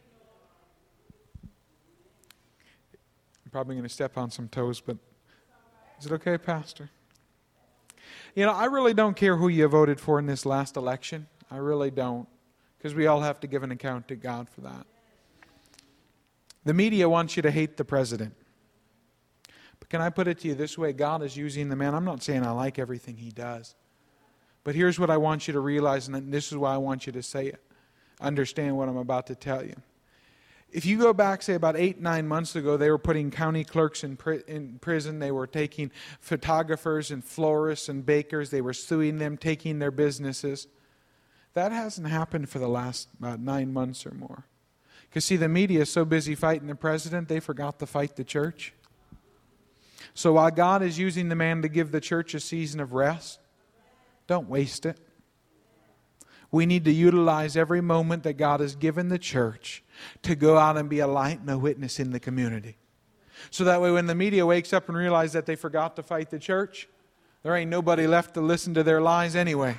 I'm probably going to step on some toes, but is it okay, Pastor? You know, I really don't care who you voted for in this last election. I really don't, because we all have to give an account to God for that. The media wants you to hate the president. But can I put it to you this way? God is using the man. I'm not saying I like everything he does. But here's what I want you to realize, and this is why I want you to say it. Understand what I'm about to tell you. If you go back, say, about 8-9 months ago, they were putting county clerks in prison. They were taking photographers and florists and bakers. They were suing them, taking their businesses. That hasn't happened for the last about 9 months or more. Because, see, the media is so busy fighting the president, they forgot to fight the church. So while God is using the man to give the church a season of rest, don't waste it. We need to utilize every moment that God has given the church to go out and be a light and a witness in the community. So that way when the media wakes up and realizes that they forgot to fight the church, there ain't nobody left to listen to their lies anyway.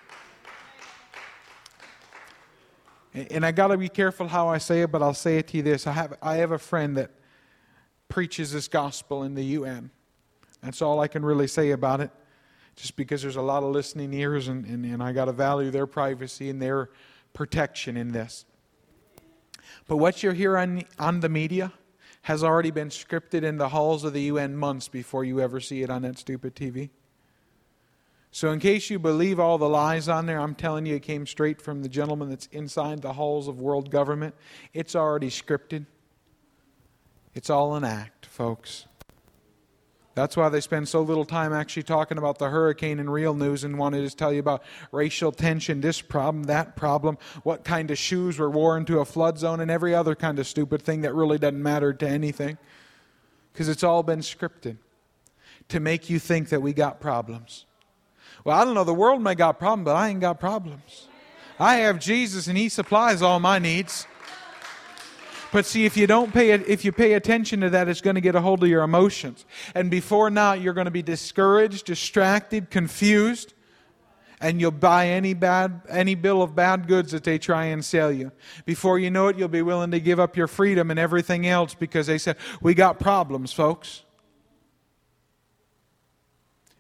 And I got to be careful how I say it, but I'll say it to you this. I have a friend that preaches this gospel in the UN. That's all I can really say about it. Just because there's a lot of listening ears, and I got to value their privacy and their protection in this. But what you hear on the media has already been scripted in the halls of the UN months before you ever see it on that stupid TV. So in case you believe all the lies on there, I'm telling you it came straight from the gentleman that's inside the halls of world government. It's already scripted. It's all an act, folks. That's why they spend so little time actually talking about the hurricane in real news and want to just tell you about racial tension, this problem, that problem, what kind of shoes were worn to a flood zone, and every other kind of stupid thing that really doesn't matter to anything. Because it's all been scripted to make you think that we got problems. Well, I don't know, the world may got problems, but I ain't got problems. I have Jesus and He supplies all my needs. But see, if you pay attention to that, it's going to get a hold of your emotions. And before now, you're going to be discouraged, distracted, confused, and you'll buy any bill of bad goods that they try and sell you. Before you know it, you'll be willing to give up your freedom and everything else because they said, we got problems, folks.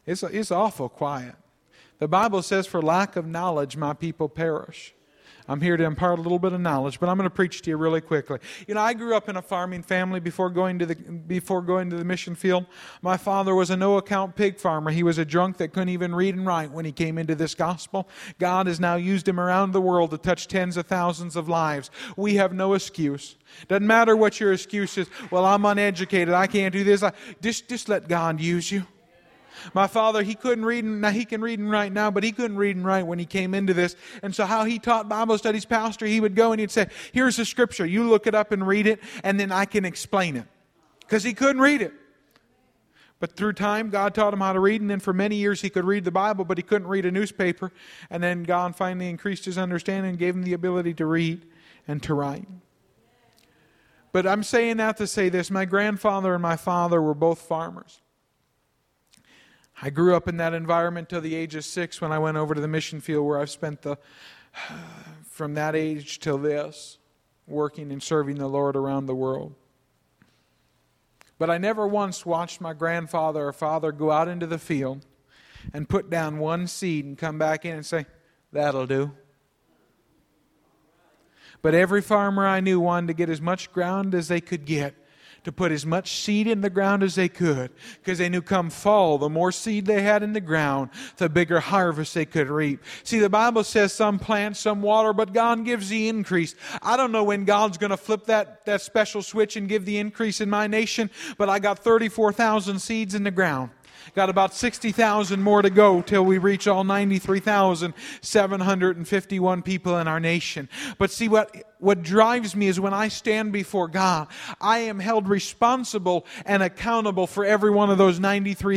It's awful quiet. The Bible says, for lack of knowledge, my people perish. I'm here to impart a little bit of knowledge, but I'm going to preach to you really quickly. You know, I grew up in a farming family before going to the mission field. My father was a no-account pig farmer. He was a drunk that couldn't even read and write when he came into this gospel. God has now used him around the world to touch tens of thousands of lives. We have no excuse. Doesn't matter what your excuse is. Well, I'm uneducated. I can't do this. Just let God use you. My father, he couldn't read, now he can read and write now, but he couldn't read and write when he came into this. And so how he taught Bible studies, pastor, he would go and he'd say, here's the scripture. You look it up and read it, and then I can explain it. Because he couldn't read it. But through time, God taught him how to read, and then for many years he could read the Bible, but he couldn't read a newspaper. And then God finally increased his understanding and gave him the ability to read and to write. But I'm saying that to say this. My grandfather and my father were both farmers. I grew up in that environment till the age of 6 when I went over to the mission field, where I've spent from that age till this, working and serving the Lord around the world. But I never once watched my grandfather or father go out into the field and put down one seed and come back in and say, that'll do. But every farmer I knew wanted to get as much ground as they could get, to put as much seed in the ground as they could, because they knew come fall, the more seed they had in the ground, the bigger harvest they could reap. See, the Bible says some plant, some water, but God gives the increase. I don't know when God's going to flip that special switch and give the increase in my nation, but I got 34,000 seeds in the ground. Got about 60,000 more to go till we reach all 93,751 people in our nation. But see, what drives me is when I stand before God, I am held responsible and accountable for every one of those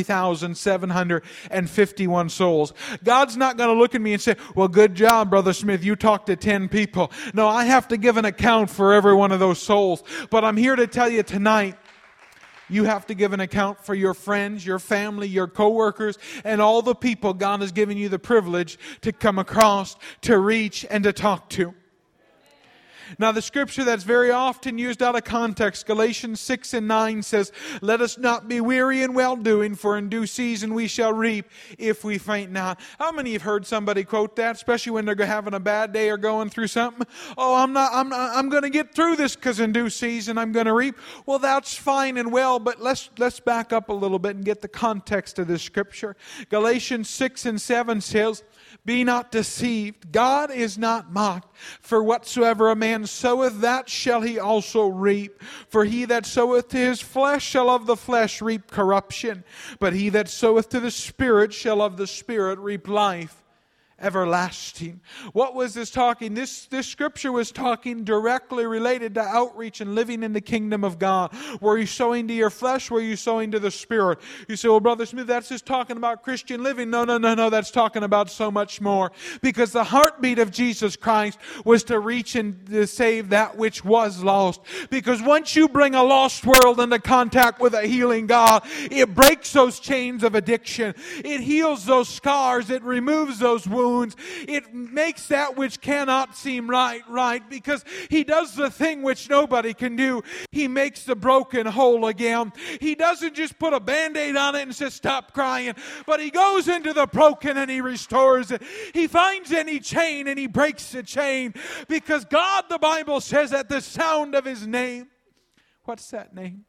93,751 souls. God's not going to look at me and say, well, good job, Brother Smith, you talked to 10 people. No, I have to give an account for every one of those souls. But I'm here to tell you tonight, you have to give an account for your friends, your family, your co-workers, and all the people God has given you the privilege to come across, to reach, and to talk to. Now, the scripture that's very often used out of context, Galatians 6 and 9 says, let us not be weary in well-doing, for in due season we shall reap if we faint not. How many have heard somebody quote that, especially when they're having a bad day or going through something? Oh, I'm going to get through this because in due season I'm going to reap. Well, that's fine and well, but let's back up a little bit and get the context of this scripture. Galatians 6 and 7 says, be not deceived. God is not mocked. For whatsoever a man soweth, that shall he also reap. For he that soweth to his flesh shall of the flesh reap corruption. But he that soweth to the Spirit shall of the Spirit reap life everlasting. What was this talking? This scripture was talking directly related to outreach and living in the kingdom of God. Were you sowing to your flesh? Were you sowing to the Spirit? You say, well, Brother Smith, that's just talking about Christian living. No. That's talking about so much more. Because the heartbeat of Jesus Christ was to reach and to save that which was lost. Because once you bring a lost world into contact with a healing God, it breaks those chains of addiction. It heals those scars. It removes those wounds. It makes that which cannot seem right, because He does the thing which nobody can do. He makes the broken whole again. He doesn't just put a Band-Aid on it and says, stop crying, but He goes into the broken and He restores it. He finds any chain and He breaks the chain, because God, the Bible says, at the sound of His name, what's that name?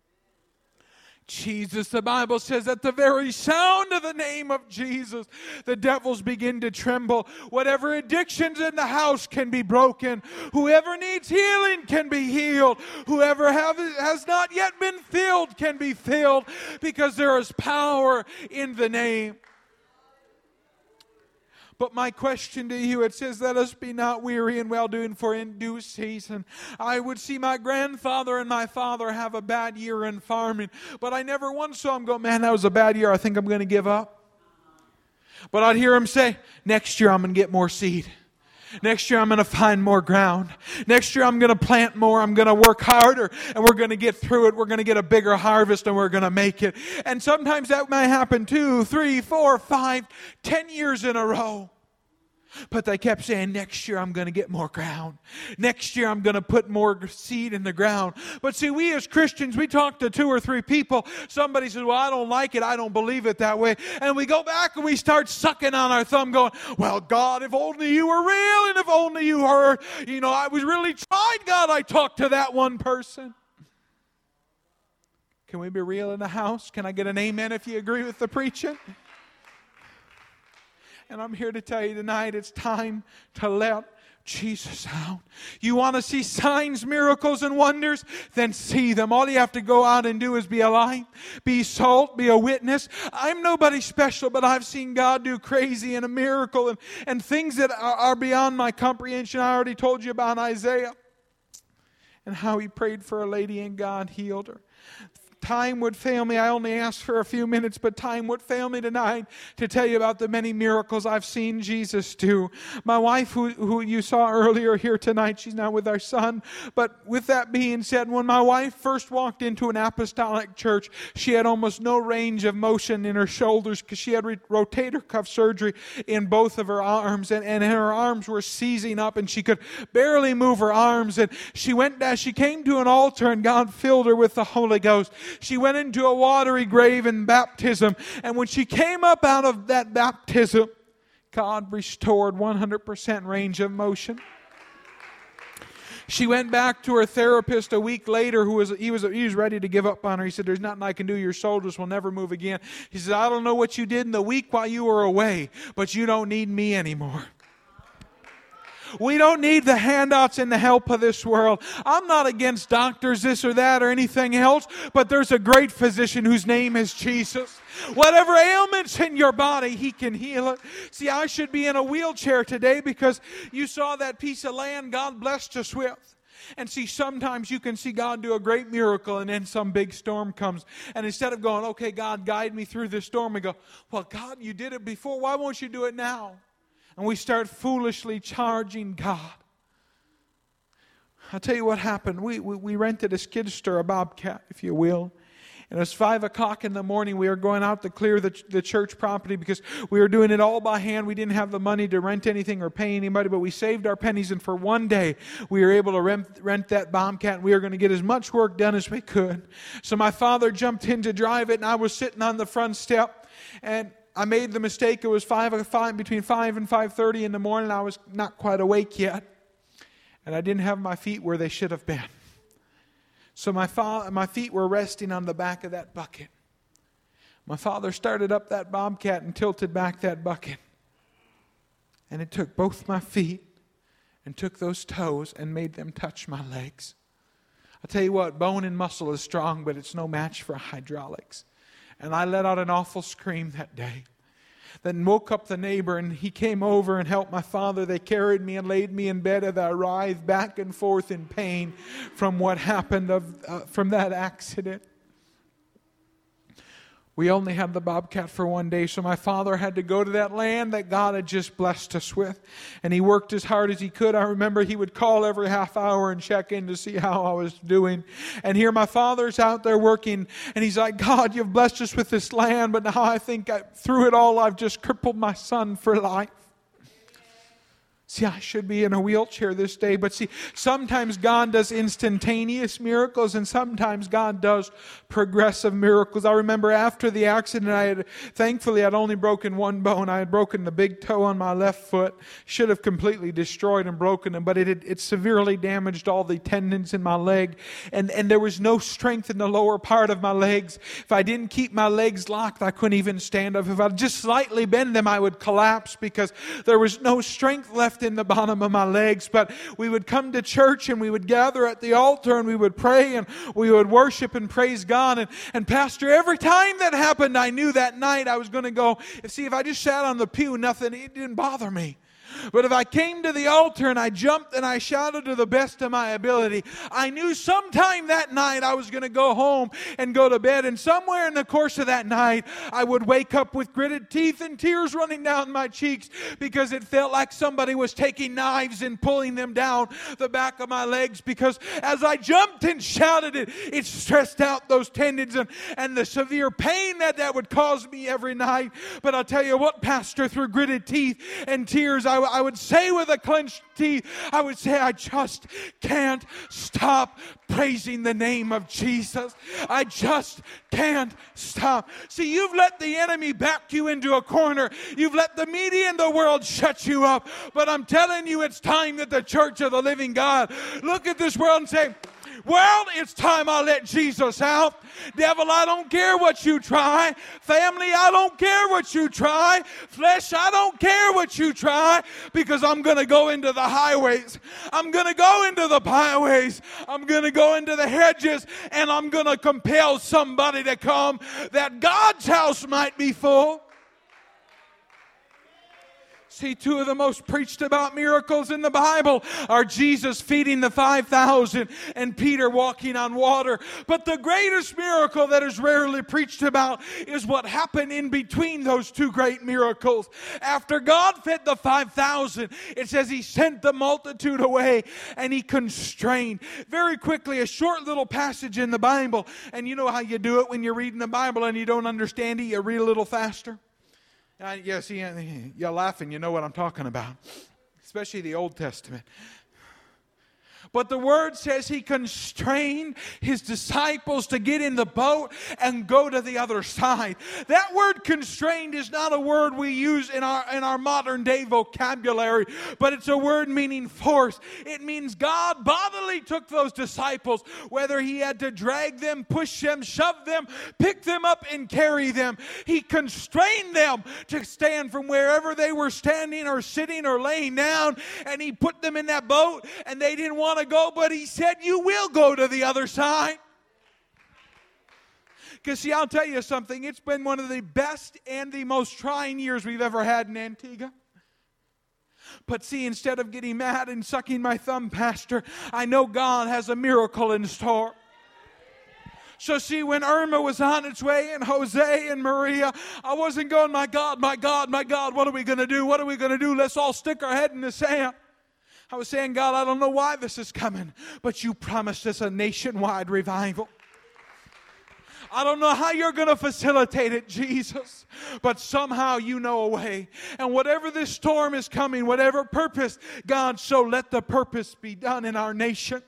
Jesus. The Bible says at the very sound of the name of Jesus, the devils begin to tremble. Whatever addictions in the house can be broken. Whoever needs healing can be healed. Whoever has not yet been filled can be filled, because there is power in the name. But my question to you, it says, let us be not weary in well-doing, for in due season. I would see my grandfather and my father have a bad year in farming, but I never once saw him go, man, that was a bad year, I think I'm going to give up. But I'd hear him say, next year I'm going to get more seed. Next year I'm going to find more ground. Next year I'm going to plant more. I'm going to work harder, and we're going to get through it. We're going to get a bigger harvest, and we're going to make it. And sometimes that might happen 2, 3, 4, 5, 10 years in a row. But they kept saying, next year I'm going to get more ground. Next year I'm going to put more seed in the ground. But see, we as Christians, we talk to 2 or 3 people. Somebody says, well, I don't like it. I don't believe it that way. And we go back and we start sucking on our thumb going, well, God, if only you were real and if only you heard. I was really trying, God. I talked to that one person. Can we be real in the house? Can I get an amen if you agree with the preaching? And I'm here to tell you tonight, it's time to let Jesus out. You want to see signs, miracles, and wonders? Then see them. All you have to go out and do is be a light, be salt, be a witness. I'm nobody special, but I've seen God do crazy and a miracle and things that are beyond my comprehension. I already told you about Isaiah and how he prayed for a lady and God healed her. Time would fail me. I only asked for a few minutes, but time would fail me tonight to tell you about the many miracles I've seen Jesus do. My wife, who you saw earlier here tonight, she's now with our son. But with that being said, when my wife first walked into an apostolic church, she had almost no range of motion in her shoulders because she had rotator cuff surgery in both of her arms, and her arms were seizing up, and she could barely move her arms. And she came to an altar, and God filled her with the Holy Ghost. She went into a watery grave in baptism. And when she came up out of that baptism, God restored 100% range of motion. She went back to her therapist a week later, he was ready to give up on her. He said, there's nothing I can do. Your shoulders will never move again. He said, I don't know what you did in the week while you were away, but you don't need me anymore. We don't need the handouts and the help of this world. I'm not against doctors, this or that, or anything else, but there's a great physician whose name is Jesus. Whatever ailment's in your body, He can heal it. See, I should be in a wheelchair today because you saw that piece of land God blessed us with. And see, sometimes you can see God do a great miracle and then some big storm comes. And instead of going, okay, God, guide me through this storm, we go, well, God, you did it before. Why won't you do it now? And we start foolishly charging God. I'll tell you what happened. We rented a skid steer, a bobcat, if you will. And it was 5 o'clock in the morning. We were going out to clear the church property because we were doing it all by hand. We didn't have the money to rent anything or pay anybody, but we saved our pennies. And for one day, we were able to rent that bobcat. And we were going to get as much work done as we could. So my father jumped in to drive it, and I was sitting on the front step. And I made the mistake. It was between 5 and 5:30 in the morning. I was not quite awake yet. And I didn't have my feet where they should have been. So my feet were resting on the back of that bucket. My father started up that bobcat and tilted back that bucket. And it took both my feet and took those toes and made them touch my legs. I'll tell you what, bone and muscle is strong, but it's no match for hydraulics. And I let out an awful scream that day. Then woke up the neighbor, and he came over and helped my father. They carried me and laid me in bed as I writhed back and forth in pain from what happened from that accident. We only had the bobcat for one day, so my father had to go to that land that God had just blessed us with. And he worked as hard as he could. I remember he would call every half hour and check in to see how I was doing. And here my father's out there working, and he's like, God, you've blessed us with this land, but now I think through it all I've just crippled my son for life. See, I should be in a wheelchair this day. But see, sometimes God does instantaneous miracles, and sometimes God does progressive miracles. I remember after the accident, thankfully I'd only broken one bone. I had broken the big toe on my left foot. Should have completely destroyed and broken them, but it severely damaged all the tendons in my leg. And there was no strength in the lower part of my legs. If I didn't keep my legs locked, I couldn't even stand up. If I just slightly bend them, I would collapse because there was no strength left in the bottom of my legs. But we would come to church and we would gather at the altar and we would pray and we would worship and praise God. And Pastor, every time that happened, I knew that night I was going to go. See, if I just sat on the pew, it didn't bother me. But if I came to the altar and I jumped and I shouted to the best of my ability, I knew sometime that night I was going to go home and go to bed. And somewhere in the course of that night, I would wake up with gritted teeth and tears running down my cheeks because it felt like somebody was taking knives and pulling them down the back of my legs. Because as I jumped and shouted it stressed out those tendons and the severe pain that would cause me every night. But I'll tell you what, Pastor, through gritted teeth and tears, I would say with a clenched teeth, I would say, I just can't stop praising the name of Jesus. I just can't stop. See, you've let the enemy back you into a corner. You've let the media and the world shut you up. But I'm telling you, it's time that the church of the living God look at this world and say, well, it's time I let Jesus out. Devil, I don't care what you try. Family, I don't care what you try. Flesh, I don't care what you try, because I'm going to go into the highways. I'm going to go into the byways. I'm going to go into the hedges, and I'm going to compel somebody to come that God's house might be full. See, two of the most preached about miracles in the Bible are Jesus feeding the 5,000 and Peter walking on water. But the greatest miracle that is rarely preached about is what happened in between those two great miracles. After God fed the 5,000, it says He sent the multitude away and He constrained. Very quickly, a short little passage in the Bible. And you know how you do it when you're reading the Bible and you don't understand it, you read a little faster. Yes, you're laughing. You know what I'm talking about. Especially the Old Testament. But the Word says He constrained His disciples to get in the boat and go to the other side. That word constrained is not a word we use in our modern day vocabulary, but it's a word meaning force. It means God bodily took those disciples, whether He had to drag them, push them, shove them, pick them up and carry them. He constrained them to stand from wherever they were standing or sitting or laying down, and He put them in that boat, and they didn't want to go, but He said, you will go to the other side. Because see, I'll tell you something, it's been one of the best and the most trying years we've ever had in Antigua. But see, instead of getting mad and sucking my thumb, Pastor, I know God has a miracle in store. So see, when Irma was on its way and Jose and Maria, I wasn't going, my God, my God, my God, what are we going to do? What are we going to do? Let's all stick our head in the sand. I was saying, God, I don't know why this is coming, but you promised us a nationwide revival. I don't know how you're going to facilitate it, Jesus, but somehow you know a way. And whatever this storm is coming, whatever purpose, God, so let the purpose be done in our nation.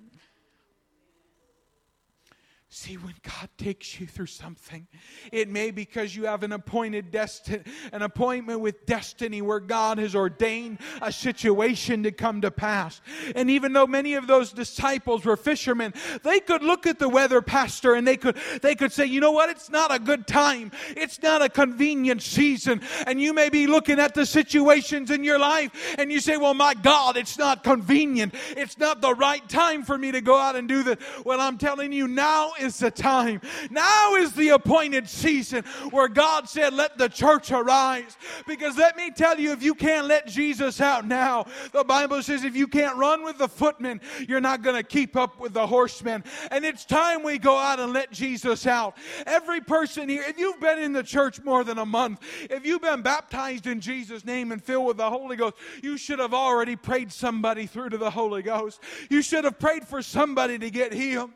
See, when God takes you through something, it may be because you have an appointment with destiny where God has ordained a situation to come to pass. And even though many of those disciples were fishermen, they could look at the weather, Pastor, and they could say, you know what, it's not a good time. It's not a convenient season. And you may be looking at the situations in your life and you say, well, my God, it's not convenient. It's not the right time for me to go out and do this. Well, I'm telling you, now is the time. Now is the appointed season where God said, let the church arise. Because let me tell you, if you can't let Jesus out now, the Bible says if you can't run with the footmen, you're not going to keep up with the horsemen. And it's time we go out and let Jesus out. Every person here, if you've been in the church more than a month, if you've been baptized in Jesus' name and filled with the Holy Ghost, you should have already prayed somebody through to the Holy Ghost. You should have prayed for somebody to get healed.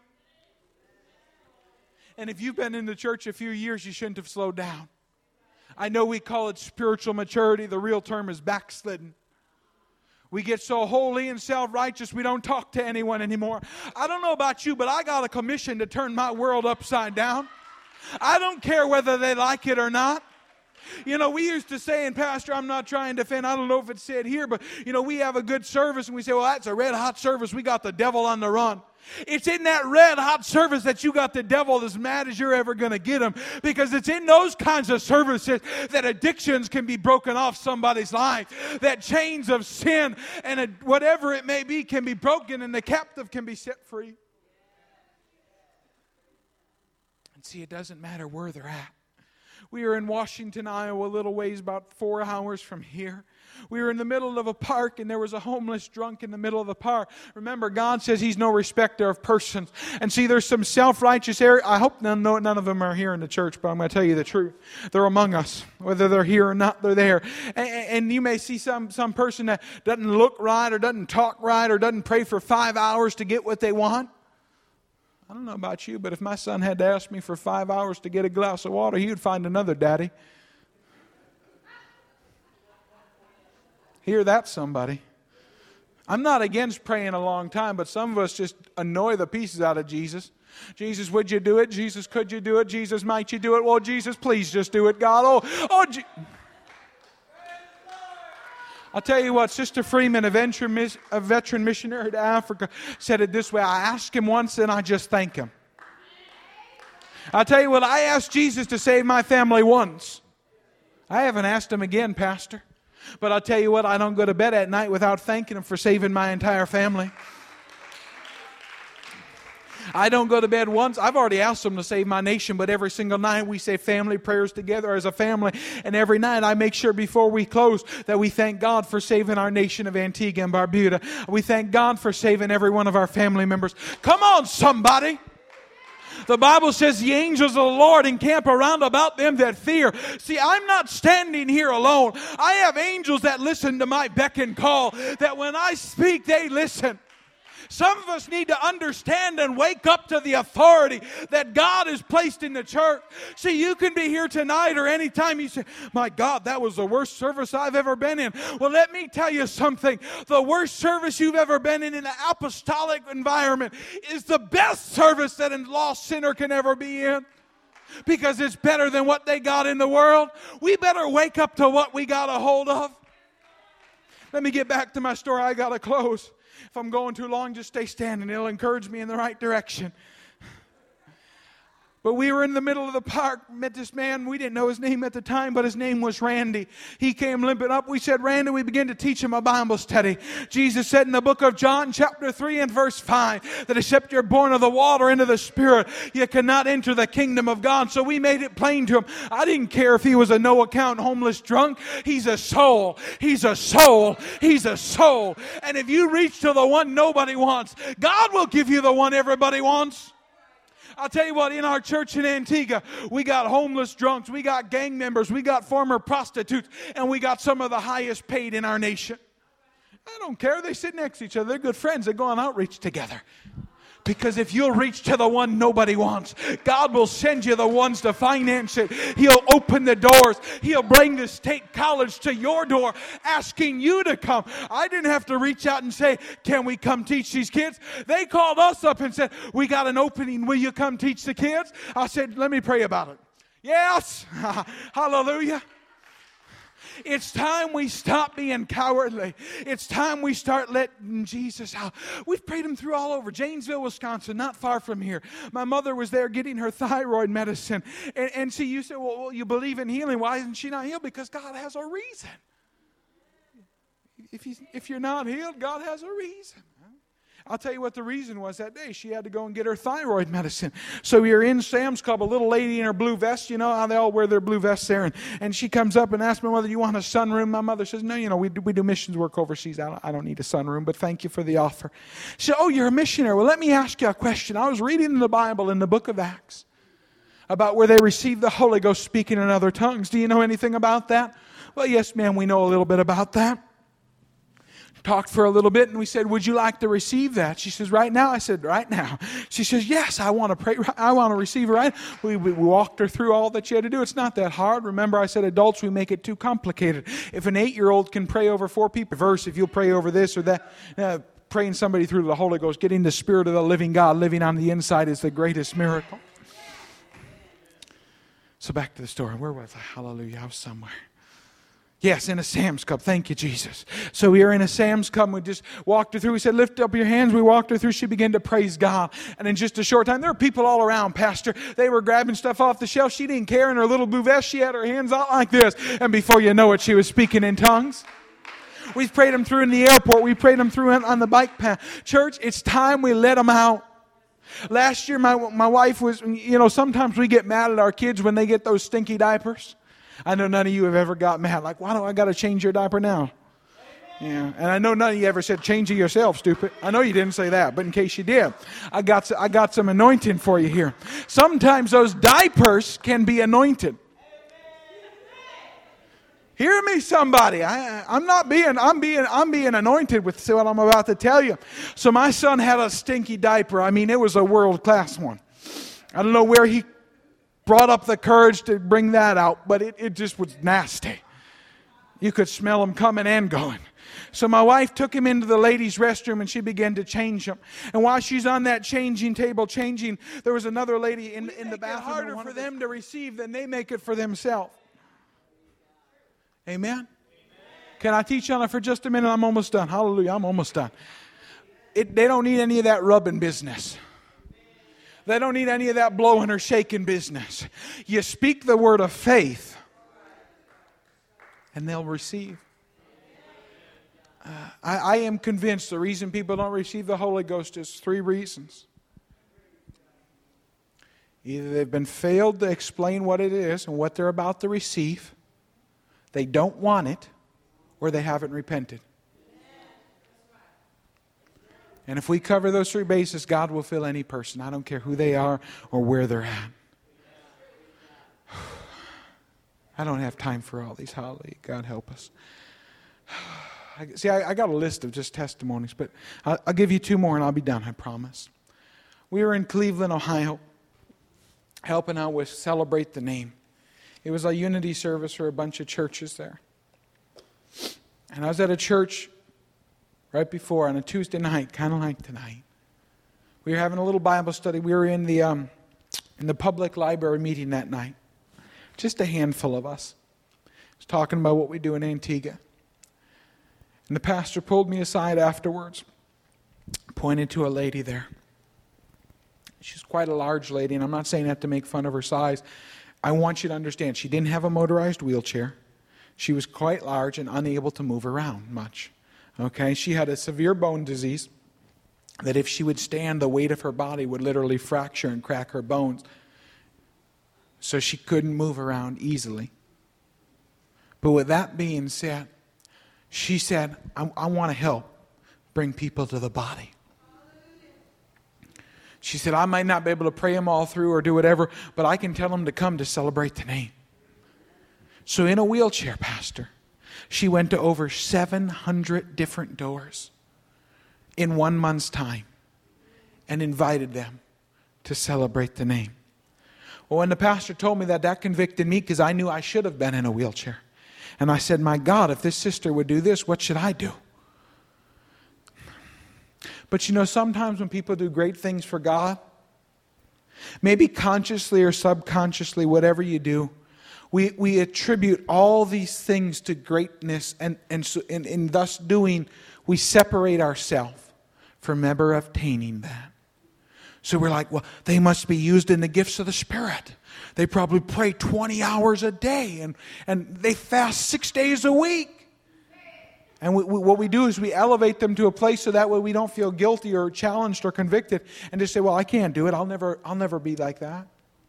And if you've been in the church a few years, you shouldn't have slowed down. I know we call it spiritual maturity. The real term is backslidden. We get so holy and self-righteous, we don't talk to anyone anymore. I don't know about you, but I got a commission to turn my world upside down. I don't care whether they like it or not. You know, we used to say, and Pastor, I'm not trying to offend, I don't know if it's said here, but, you know, we have a good service, and we say, well, that's a red-hot service. We got the devil on the run. It's in that red-hot service that you got the devil as mad as you're ever going to get him. Because it's in those kinds of services that addictions can be broken off somebody's life. That chains of sin and whatever it may be can be broken and the captive can be set free. And see, it doesn't matter where they're at. We are in Washington, Iowa, a little ways, about 4 hours from here. We were in the middle of a park, and there was a homeless drunk in the middle of the park. Remember, God says He's no respecter of persons. And see, there's some self-righteous area. I hope none of them are here in the church, but I'm going to tell you the truth. They're among us. Whether they're here or not, they're there. And you may see some person that doesn't look right or doesn't talk right or doesn't pray for 5 hours to get what they want. I don't know about you, but if my son had to ask me for 5 hours to get a glass of water, he would find another daddy. Hear that, somebody? I'm not against praying a long time, but some of us just annoy the pieces out of Jesus. Jesus, would you do it? Jesus, could you do it? Jesus, might you do it? Well, Jesus, please just do it, God. I'll tell you what, Sister Freeman, a veteran missionary to Africa, said it this way. I asked him once and I just thank him. I'll tell you what, I asked Jesus to save my family once. I haven't asked him again, Pastor. But I'll tell you what, I don't go to bed at night without thanking him for saving my entire family. I don't go to bed once. I've already asked him to save my nation, but every single night we say family prayers together as a family. And every night I make sure before we close that we thank God for saving our nation of Antigua and Barbuda. We thank God for saving every one of our family members. Come on, somebody. The Bible says the angels of the Lord encamp around about them that fear. See, I'm not standing here alone. I have angels that listen to my beck and call, that when I speak, they listen. Some of us need to understand and wake up to the authority that God has placed in the church. See, you can be here tonight or anytime you say, my God, that was the worst service I've ever been in. Well, let me tell you something. The worst service you've ever been in an apostolic environment is the best service that a lost sinner can ever be in. Because it's better than what they got in the world. We better wake up to what we got a hold of. Let me get back to my story. I got to close. If I'm going too long, just stay standing. It'll encourage me in the right direction. But we were in the middle of the park, met this man. We didn't know his name at the time, but his name was Randy. He came limping up. We said, Randy, we began to teach him a Bible study. Jesus said in the book of John, chapter 3 and verse 5, that except you're born of the water into the Spirit, you cannot enter the kingdom of God. So we made it plain to him. I didn't care if he was a no-account homeless drunk. He's a soul. He's a soul. He's a soul. And if you reach to the one nobody wants, God will give you the one everybody wants. I'll tell you what, in our church in Antigua, we got homeless drunks, we got gang members, we got former prostitutes, and we got some of the highest paid in our nation. I don't care. They sit next to each other. They're good friends. They go on outreach together. Because if you'll reach to the one nobody wants, God will send you the ones to finance it. He'll open the doors. He'll bring the state college to your door asking you to come. I didn't have to reach out and say, can we come teach these kids? They called us up and said, we got an opening. Will you come teach the kids? I said, let me pray about it. Yes. Hallelujah. It's time we stop being cowardly. It's time we start letting Jesus out. We've prayed him through all over. Janesville, Wisconsin, not far from here. My mother was there getting her thyroid medicine. And see, you say, well, you believe in healing. Why isn't she not healed? Because God has a reason. If you're not healed, God has a reason. I'll tell you what the reason was that day. She had to go and get her thyroid medicine. So we were in Sam's Club, a little lady in her blue vest. You know how they all wear their blue vests there. And she comes up and asks my mother, you want a sunroom? My mother says, no, we do missions work overseas. I don't need a sunroom, but thank you for the offer. She said, oh, you're a missionary. Well, let me ask you a question. I was reading in the Bible in the book of Acts about where they received the Holy Ghost speaking in other tongues. Do you know anything about that? Well, yes, ma'am, we know a little bit about that. Talked for a little bit and we said, would you like to receive that? She says, right now? I said, right now. She says, yes, I want to pray. I want to receive it right. We walked her through all that she had to do. It's not that hard. Remember, I said adults, we make it too complicated. If an 8-year-old can pray over 4 people, verse, if you'll pray over this or that, praying somebody through the Holy Ghost, getting the Spirit of the living God living on the inside is the greatest miracle. So back to the story. Where was I? Hallelujah. I was somewhere. Yes, in a Sam's Club. Thank you, Jesus. So we were in a Sam's Club and we just walked her through. We said, lift up your hands. We walked her through. She began to praise God. And in just a short time, there were people all around, Pastor. They were grabbing stuff off the shelf. She didn't care. In her little blue vest, she had her hands out like this. And before you know it, she was speaking in tongues. We prayed them through in the airport. We prayed them through on the bike path. Church, it's time we let them out. Last year, my wife was, sometimes we get mad at our kids when they get those stinky diapers. I know none of you have ever got mad. Like, why do I got to change your diaper now? Yeah, and I know none of you ever said, change it yourself, stupid. I know you didn't say that, but in case you did, I got some anointing for you here. Sometimes those diapers can be anointed. Hear me, somebody. I'm being anointed with what I'm about to tell you. So my son had a stinky diaper. I mean, it was a world-class one. I don't know where he brought up the courage to bring that out, but it just was nasty. You could smell them coming and going. So my wife took him into the ladies' restroom and she began to change him. And while she's on that changing table changing, there was another lady in the bathroom. It's harder for them to receive than they make it for themselves. Amen? Can I teach on it for just a minute? I'm almost done. Hallelujah, I'm almost done. They don't need any of that rubbing business. They don't need any of that blowing or shaking business. You speak the word of faith and they'll receive. I am convinced the reason people don't receive the Holy Ghost is 3 reasons. Either they've been failed to explain what it is and what they're about to receive, they don't want it, or they haven't repented. And if we cover those 3 bases, God will fill any person. I don't care who they are or where they're at. I don't have time for all these. Hallelujah. God help us. I got a list of just testimonies, but I'll give you 2 more and I'll be done, I promise. We were in Cleveland, Ohio, helping out with Celebrate the Name. It was a unity service for a bunch of churches there. And I was at a church right before on a Tuesday night, kind of like tonight. We were having a little Bible study. We were in the public library meeting that night. Just a handful of us. I was talking about what we do in Antigua. And the pastor pulled me aside afterwards, pointed to a lady there. She's quite a large lady, and I'm not saying that to make fun of her size. I want you to understand, she didn't have a motorized wheelchair. She was quite large and unable to move around much. Okay, she had a severe bone disease that if she would stand, the weight of her body would literally fracture and crack her bones. So she couldn't move around easily. But with that being said, she said, I want to help bring people to the body. She said, I might not be able to pray them all through or do whatever, but I can tell them to come to Celebrate the Name. So in a wheelchair, Pastor, she went to over 700 different doors in 1 month's time and invited them to Celebrate the Name. Well, when the pastor told me that, that convicted me because I knew I should have been in a wheelchair. And I said, my God, if this sister would do this, what should I do? But you know, sometimes when people do great things for God, maybe consciously or subconsciously, whatever you do, we attribute all these things to greatness, and in thus doing, we separate ourselves from ever obtaining that. So we're like, well, they must be used in the gifts of the Spirit. They probably pray 20 hours a day, and they fast 6 days a week. And what we do is we elevate them to a place so that way we don't feel guilty or challenged or convicted and just say, well, I can't do it. I'll never be like that.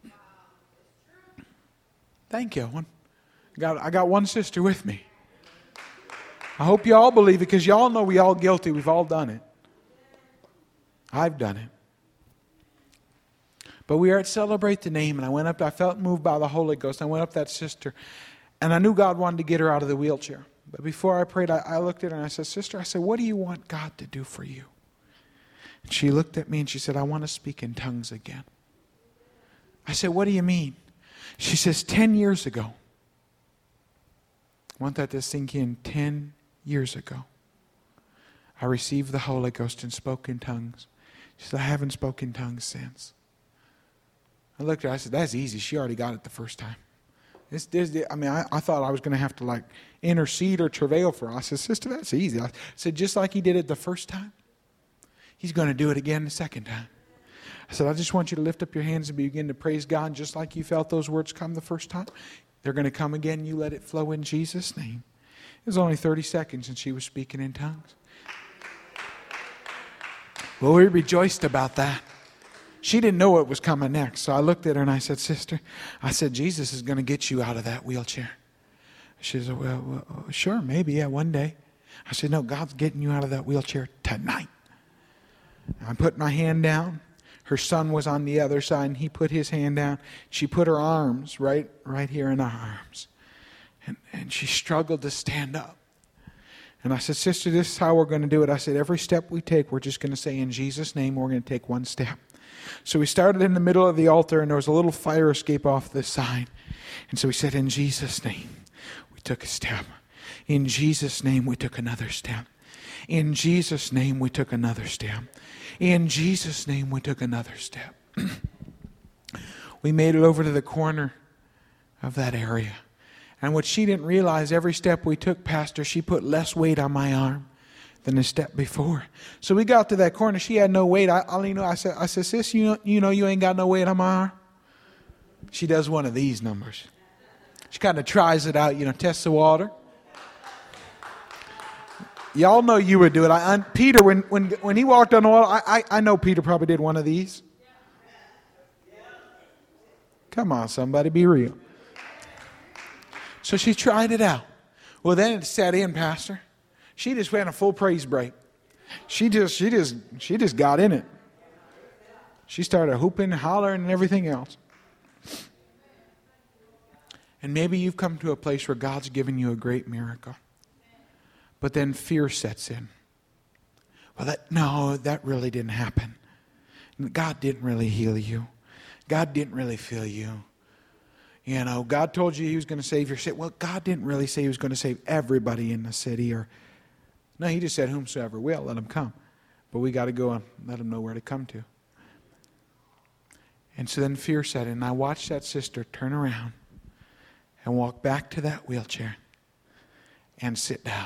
Thank you. I got one sister with me. I hope you all believe it because you all know we all guilty. We've all done it. I've done it. But we were at Celebrate the Name, and I felt moved by the Holy Ghost. I went up to that sister, and I knew God wanted to get her out of the wheelchair. But before I prayed, I looked at her and I said, Sister, what do you want God to do for you? And she looked at me and she said, I want to speak in tongues again. I said, what do you mean? She says, 10 years ago. I want that to sink in. 10 years ago, I received the Holy Ghost and spoke in tongues. She said, I haven't spoken in tongues since. I looked at her, I said, that's easy. She already got it the first time. I thought I was going to have to intercede or travail for her. I said, Sister, that's easy. I said, just like he did it the first time, he's going to do it again the second time. I said, I just want you to lift up your hands and begin to praise God just like you felt those words come the first time. They're going to come again. You let it flow in Jesus' name. It was only 30 seconds and she was speaking in tongues. Well, we rejoiced about that. She didn't know what was coming next. So I looked at her and I said, Sister, Jesus is going to get you out of that wheelchair. She said, well, sure, maybe, yeah, one day. I said, no, God's getting you out of that wheelchair tonight. I put my hand down. Her son was on the other side, and he put his hand down. She put her arms right here in her arms. And she struggled to stand up. And I said, Sister, this is how we're going to do it. I said, every step we take, we're just going to say, in Jesus' name, we're going to take one step. So we started in the middle of the altar, and there was a little fire escape off the side. And so we said, in Jesus' name. We took a step. In Jesus' name, we took another step. In Jesus' name, we took another step. In Jesus' name, we took another step. We made it over to the corner of that area. And what she didn't realize, every step we took, Pastor, she put less weight on my arm than the step before. So we got to that corner. She had no weight. I said, sis, you know you ain't got no weight on my arm? She does one of these numbers. She kind of tries it out, tests the water. Y'all know you would do it. Peter, when he walked on the water, I know Peter probably did one of these. Come on, somebody, be real. So she tried it out. Well, then it set in, Pastor. She just went a full praise break. She just got in it. She started hooping, hollering, and everything else. And maybe you've come to a place where God's given you a great miracle. But then fear sets in. Well, that really didn't happen. God didn't really heal you. God didn't really fill you. God told you He was going to save your city. Well, God didn't really say He was going to save everybody in the city. No, He just said, whomsoever will, let them come. But we got to go and let them know where to come to. And so then fear set in. And I watched that sister turn around and walk back to that wheelchair and sit down.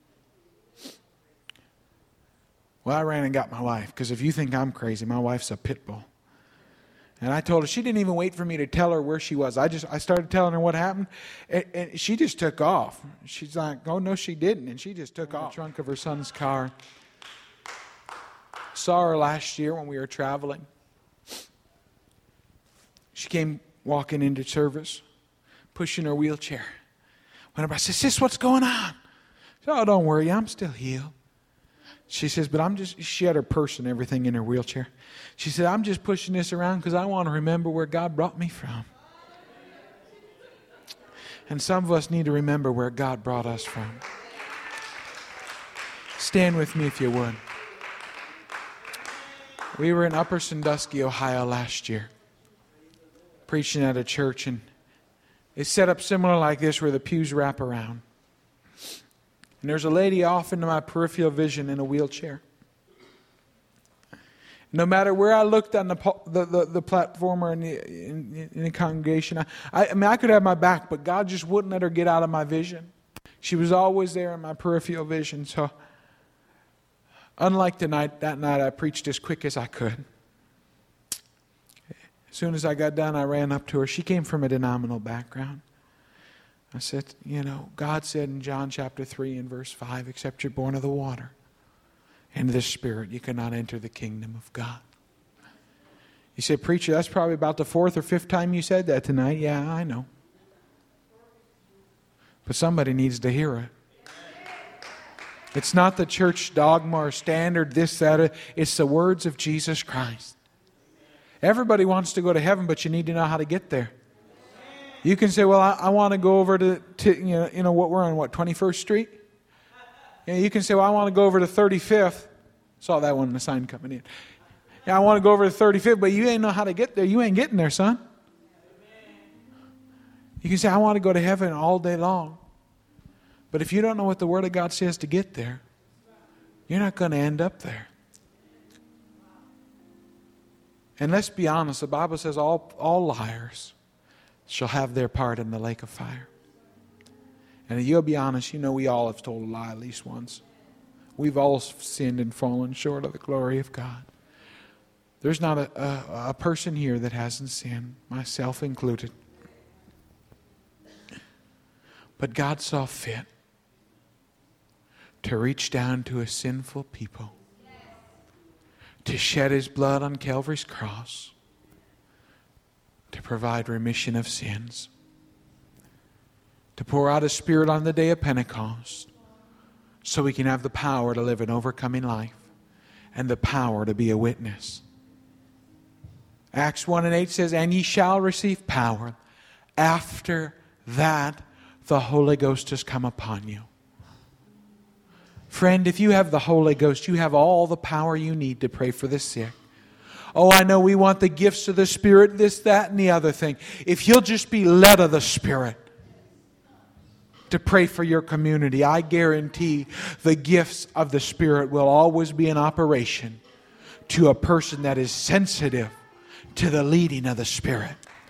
Well, I ran and got my wife, because if you think I'm crazy, my wife's a pit bull. And I told her, she didn't even wait for me to tell her where she was. I started telling her what happened, and she just took off. She's like, oh, no, she didn't. And she just took off. The trunk of her son's car. Saw her last year when we were traveling. She came walking into service, pushing her wheelchair. Went up, I said, sis, what's going on? She said, oh, don't worry, I'm still healed. She says, but she had her purse and everything in her wheelchair. She said, I'm just pushing this around because I want to remember where God brought me from. And some of us need to remember where God brought us from. Stand with me if you would. We were in Upper Sandusky, Ohio last year, preaching at a church, and it's set up similar like this where the pews wrap around. And there's a lady off into my peripheral vision in a wheelchair. No matter where I looked on the platform or in the congregation, I could have my back, but God just wouldn't let her get out of my vision. She was always there in my peripheral vision. So, unlike that night, I preached as quick as I could. As soon as I got done, I ran up to her. She came from a denominational background. I said, God said in John chapter 3 and verse 5, except you're born of the water and the Spirit, you cannot enter the kingdom of God. You said, preacher, that's probably about the 4th or 5th time you said that tonight. Yeah, I know. But somebody needs to hear it. It's not the church dogma or standard, this, that. It's the words of Jesus Christ. Everybody wants to go to heaven, but you need to know how to get there. You can say, well, I want to go over to what we're on, 21st Street? You can say, well, I want to go over to 35th. Saw that one in the sign coming in. Yeah, I want to go over to 35th, but you ain't know how to get there. You ain't getting there, son. You can say, I want to go to heaven all day long. But if you don't know what the Word of God says to get there, you're not going to end up there. And let's be honest, the Bible says all liars shall have their part in the lake of fire. And you'll be honest, we all have told a lie at least once. We've all sinned and fallen short of the glory of God. There's not a person here that hasn't sinned, myself included. But God saw fit to reach down to a sinful people, to shed His blood on Calvary's cross, to provide remission of sins, to pour out His Spirit on the day of Pentecost, so we can have the power to live an overcoming life and the power to be a witness. Acts 1:8 says, and ye shall receive power. After that, the Holy Ghost has come upon you. Friend, if you have the Holy Ghost, you have all the power you need to pray for the sick. Oh, I know we want the gifts of the Spirit, this, that, and the other thing. If you'll just be led of the Spirit. to pray for your community, I guarantee the gifts of the Spirit will always be in operation to a person that is sensitive to the leading of the Spirit.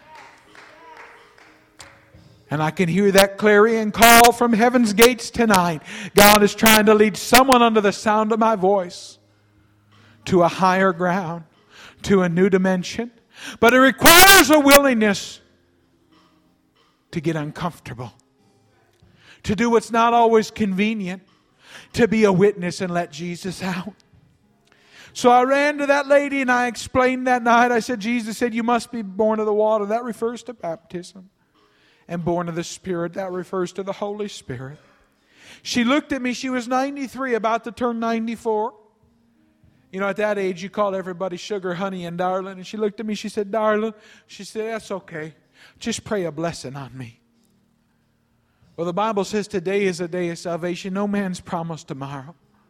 And I can hear that clarion call from heaven's gates tonight. God is trying to lead someone under the sound of my voice to a higher ground, to a new dimension. But it requires a willingness to get uncomfortable, to do what's not always convenient, to be a witness and let Jesus out. So I ran to that lady and I explained that night. I said, Jesus said, you must be born of the water. That refers to baptism. And born of the Spirit, that refers to the Holy Spirit. She looked at me. She was 93, about to turn 94. You know, at that age, you call everybody sugar, honey, and darling. And she looked at me. She said, darling. She said, that's okay. Just pray a blessing on me. Well, the Bible says today is a day of salvation. No man's promised tomorrow.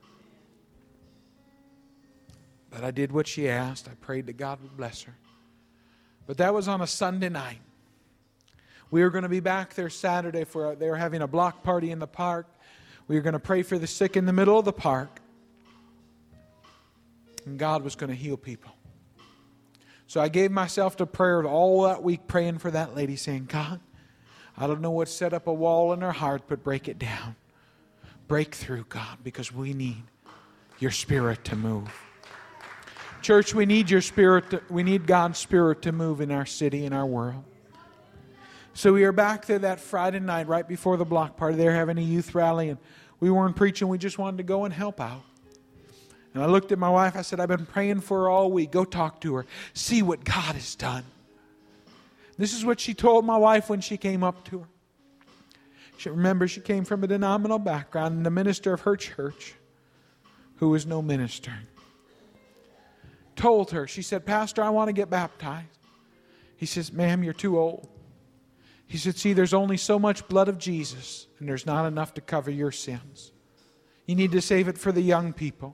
But I did what she asked. I prayed that God would bless her. But that was on a Sunday night. We were going to be back there Saturday for they were having a block party in the park. We were going to pray for the sick in the middle of the park. And God was going to heal people. So I gave myself to prayer all that week, praying for that lady, saying, God, I don't know what set up a wall in her heart, but break it down. Break through, God, because we need your Spirit to move. Church, we need your Spirit. We need God's Spirit to move in our city, in our world. So we were back there that Friday night, right before the block party. They were having a youth rally, and we weren't preaching. We just wanted to go and help out. And I looked at my wife. I said, I've been praying for her all week. Go talk to her. See what God has done. This is what she told my wife when she came up to her. She came from a denominational background, and the minister of her church, who was no minister, told her, she said, Pastor, I want to get baptized. He says, ma'am, you're too old. He said, see, there's only so much blood of Jesus, and there's not enough to cover your sins. You need to save it for the young people.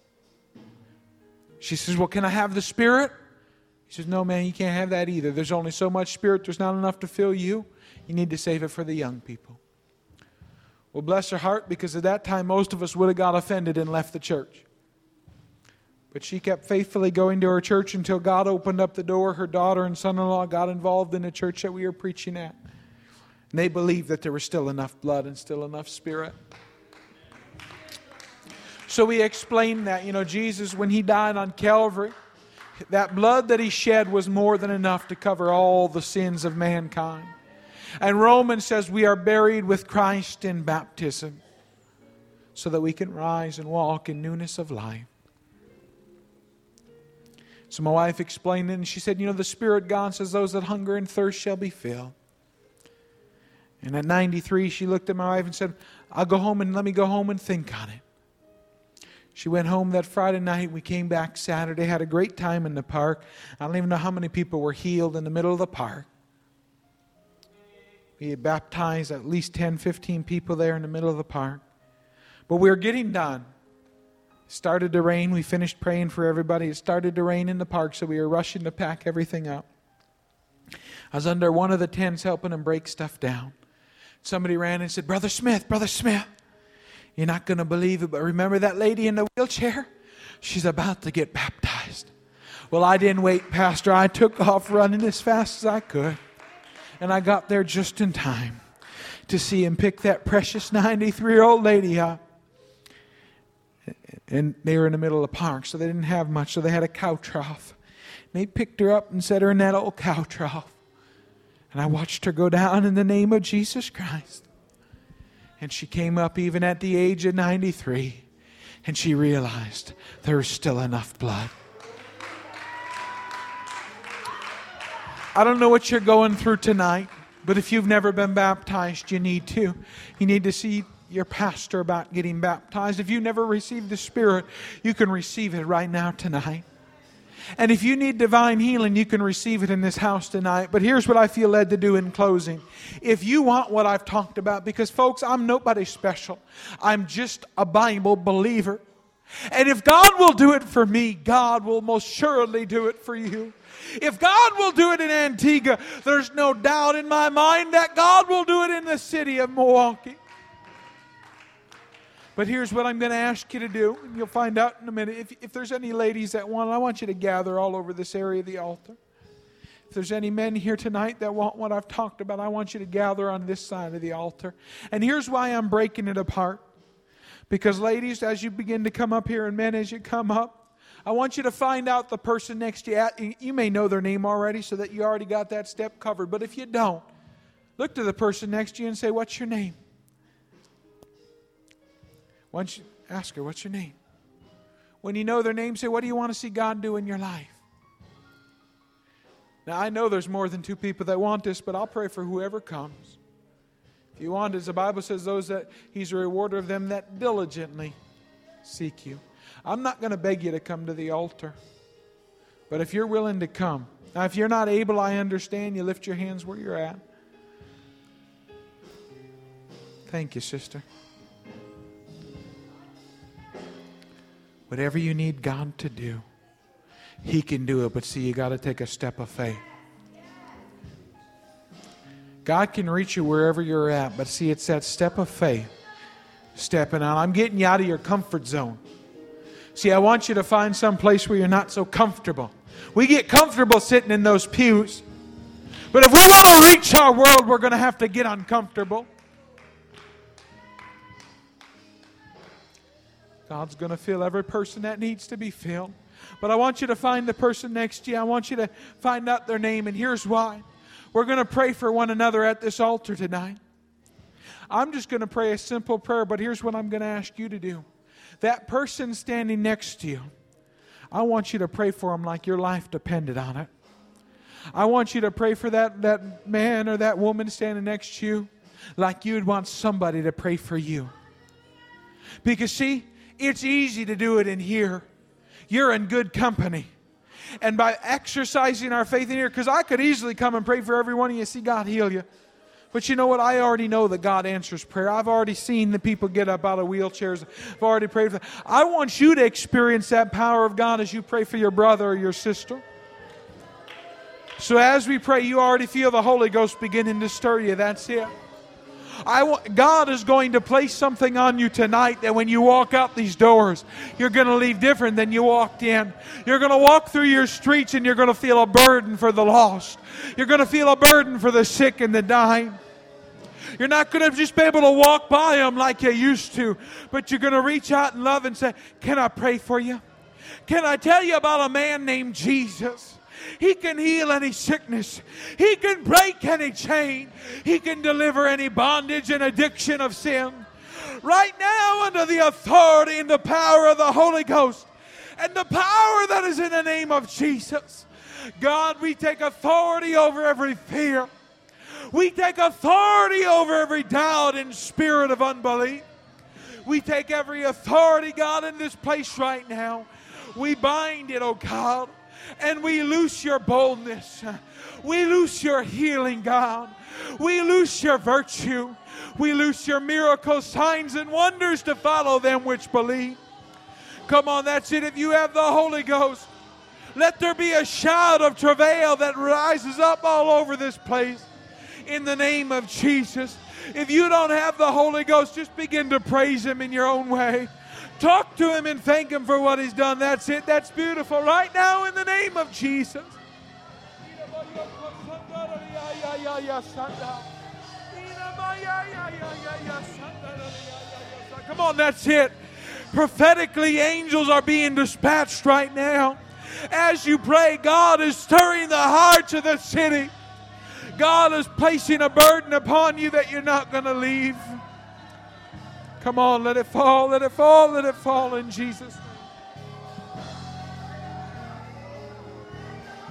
She says, well, can I have the Spirit? He says, no, man, you can't have that either. There's only so much Spirit, there's not enough to fill you. You need to save it for the young people. Well, bless her heart, because at that time, most of us would have got offended and left the church. But she kept faithfully going to her church until God opened up the door. Her daughter and son-in-law got involved in the church that we were preaching at. And they believed that there was still enough blood and still enough Spirit. So we explained that, Jesus, when He died on Calvary, that blood that He shed was more than enough to cover all the sins of mankind. And Romans says we are buried with Christ in baptism so that we can rise and walk in newness of life. So my wife explained it, and she said, the Spirit God says those that hunger and thirst shall be filled. And at 93, she looked at my wife and said, I'll go home and let me go home and think on it. She went home that Friday night. We came back Saturday, had a great time in the park. I don't even know how many people were healed in the middle of the park. We had baptized at least 10, 15 people there in the middle of the park. But we were getting done. It started to rain. We finished praying for everybody. It started to rain in the park, so we were rushing to pack everything up. I was under one of the tents helping them break stuff down. Somebody ran and said, Brother Smith, you're not going to believe it, but remember that lady in the wheelchair? She's about to get baptized. Well, I didn't wait, Pastor. I took off running as fast as I could. And I got there just in time to see him pick that precious 93-year-old lady up. And they were in the middle of the park, so they didn't have much, so they had a cow trough. And they picked her up and set her in that old cow trough. And I watched her go down in the name of Jesus Christ. And she came up even at the age of 93, and she realized there's still enough blood. I don't know what you're going through tonight, but if you've never been baptized, you need to. You need to see your pastor about getting baptized. If you never received the Spirit, you can receive it right now tonight. And if you need divine healing, you can receive it in this house tonight. But here's what I feel led to do in closing. If you want what I've talked about, because folks, I'm nobody special. I'm just a Bible believer. And if God will do it for me, God will most surely do it for you. If God will do it in Antigua, there's no doubt in my mind that God will do it in the city of Milwaukee. But here's what I'm going to ask you to do, and you'll find out in a minute. If there's any ladies that want, I want you to gather all over this area of the altar. If there's any men here tonight that want what I've talked about, I want you to gather on this side of the altar. And here's why I'm breaking it apart. Because ladies, as you begin to come up here, and men, as you come up, I want you to find out the person next to you. You may know their name already, so that you already got that step covered. But if you don't, look to the person next to you and say, what's your name? Why don't you ask her, what's your name? When you know their name, say, what do you want to see God do in your life? Now, I know there's more than two people that want this, but I'll pray for whoever comes. If you want, as the Bible says, those that He's a rewarder of them that diligently seek you. I'm not going to beg you to come to the altar. But if you're willing to come. Now, if you're not able, I understand. You lift your hands where you're at. Thank you, sister. Whatever you need God to do, He can do it. But see, you got to take a step of faith. God can reach you wherever you're at. But see, it's that step of faith. Stepping out. I'm getting you out of your comfort zone. See, I want you to find some place where you're not so comfortable. We get comfortable sitting in those pews. But if we want to reach our world, we're going to have to get uncomfortable. God's going to fill every person that needs to be filled. But I want you to find the person next to you. I want you to find out their name. And here's why. We're going to pray for one another at this altar tonight. I'm just going to pray a simple prayer, but here's what I'm going to ask you to do. That person standing next to you, I want you to pray for them like your life depended on it. I want you to pray for that man or that woman standing next to you like you'd want somebody to pray for you. Because see, it's easy to do it in here. You're in good company. And by exercising our faith in here, because I could easily come and pray for every one of you, see God heal you. But you know what? I already know that God answers prayer. I've already seen the people get up out of wheelchairs. I've already prayed for them. I want you to experience that power of God as you pray for your brother or your sister. So as we pray, you already feel the Holy Ghost beginning to stir you. That's it. God is going to place something on you tonight that when you walk out these doors, you're going to leave different than you walked in. You're going to walk through your streets and you're going to feel a burden for the lost. You're going to feel a burden for the sick and the dying. You're not going to just be able to walk by them like you used to, but you're going to reach out in love and say, can I pray for you? Can I tell you about a man named Jesus? He can heal any sickness. He can break any chain. He can deliver any bondage and addiction of sin. Right now, under the authority and the power of the Holy Ghost and the power that is in the name of Jesus, God, we take authority over every fear. We take authority over every doubt and spirit of unbelief. We take every authority, God, in this place right now. We bind it, oh God. And we loose your boldness. We loose your healing, God. We loose your virtue. We loose your miracles, signs, and wonders to follow them which believe. Come on, that's it. If you have the Holy Ghost, let there be a shout of travail that rises up all over this place in the name of Jesus. If you don't have the Holy Ghost, just begin to praise Him in your own way. Talk to Him and thank Him for what He's done. That's it. That's beautiful. Right now in the name of Jesus. Come on, that's it. Prophetically, angels are being dispatched right now. As you pray, God is stirring the hearts of the city. God is placing a burden upon you that you're not going to leave. Come on, let it fall, let it fall, let it fall in Jesus' name.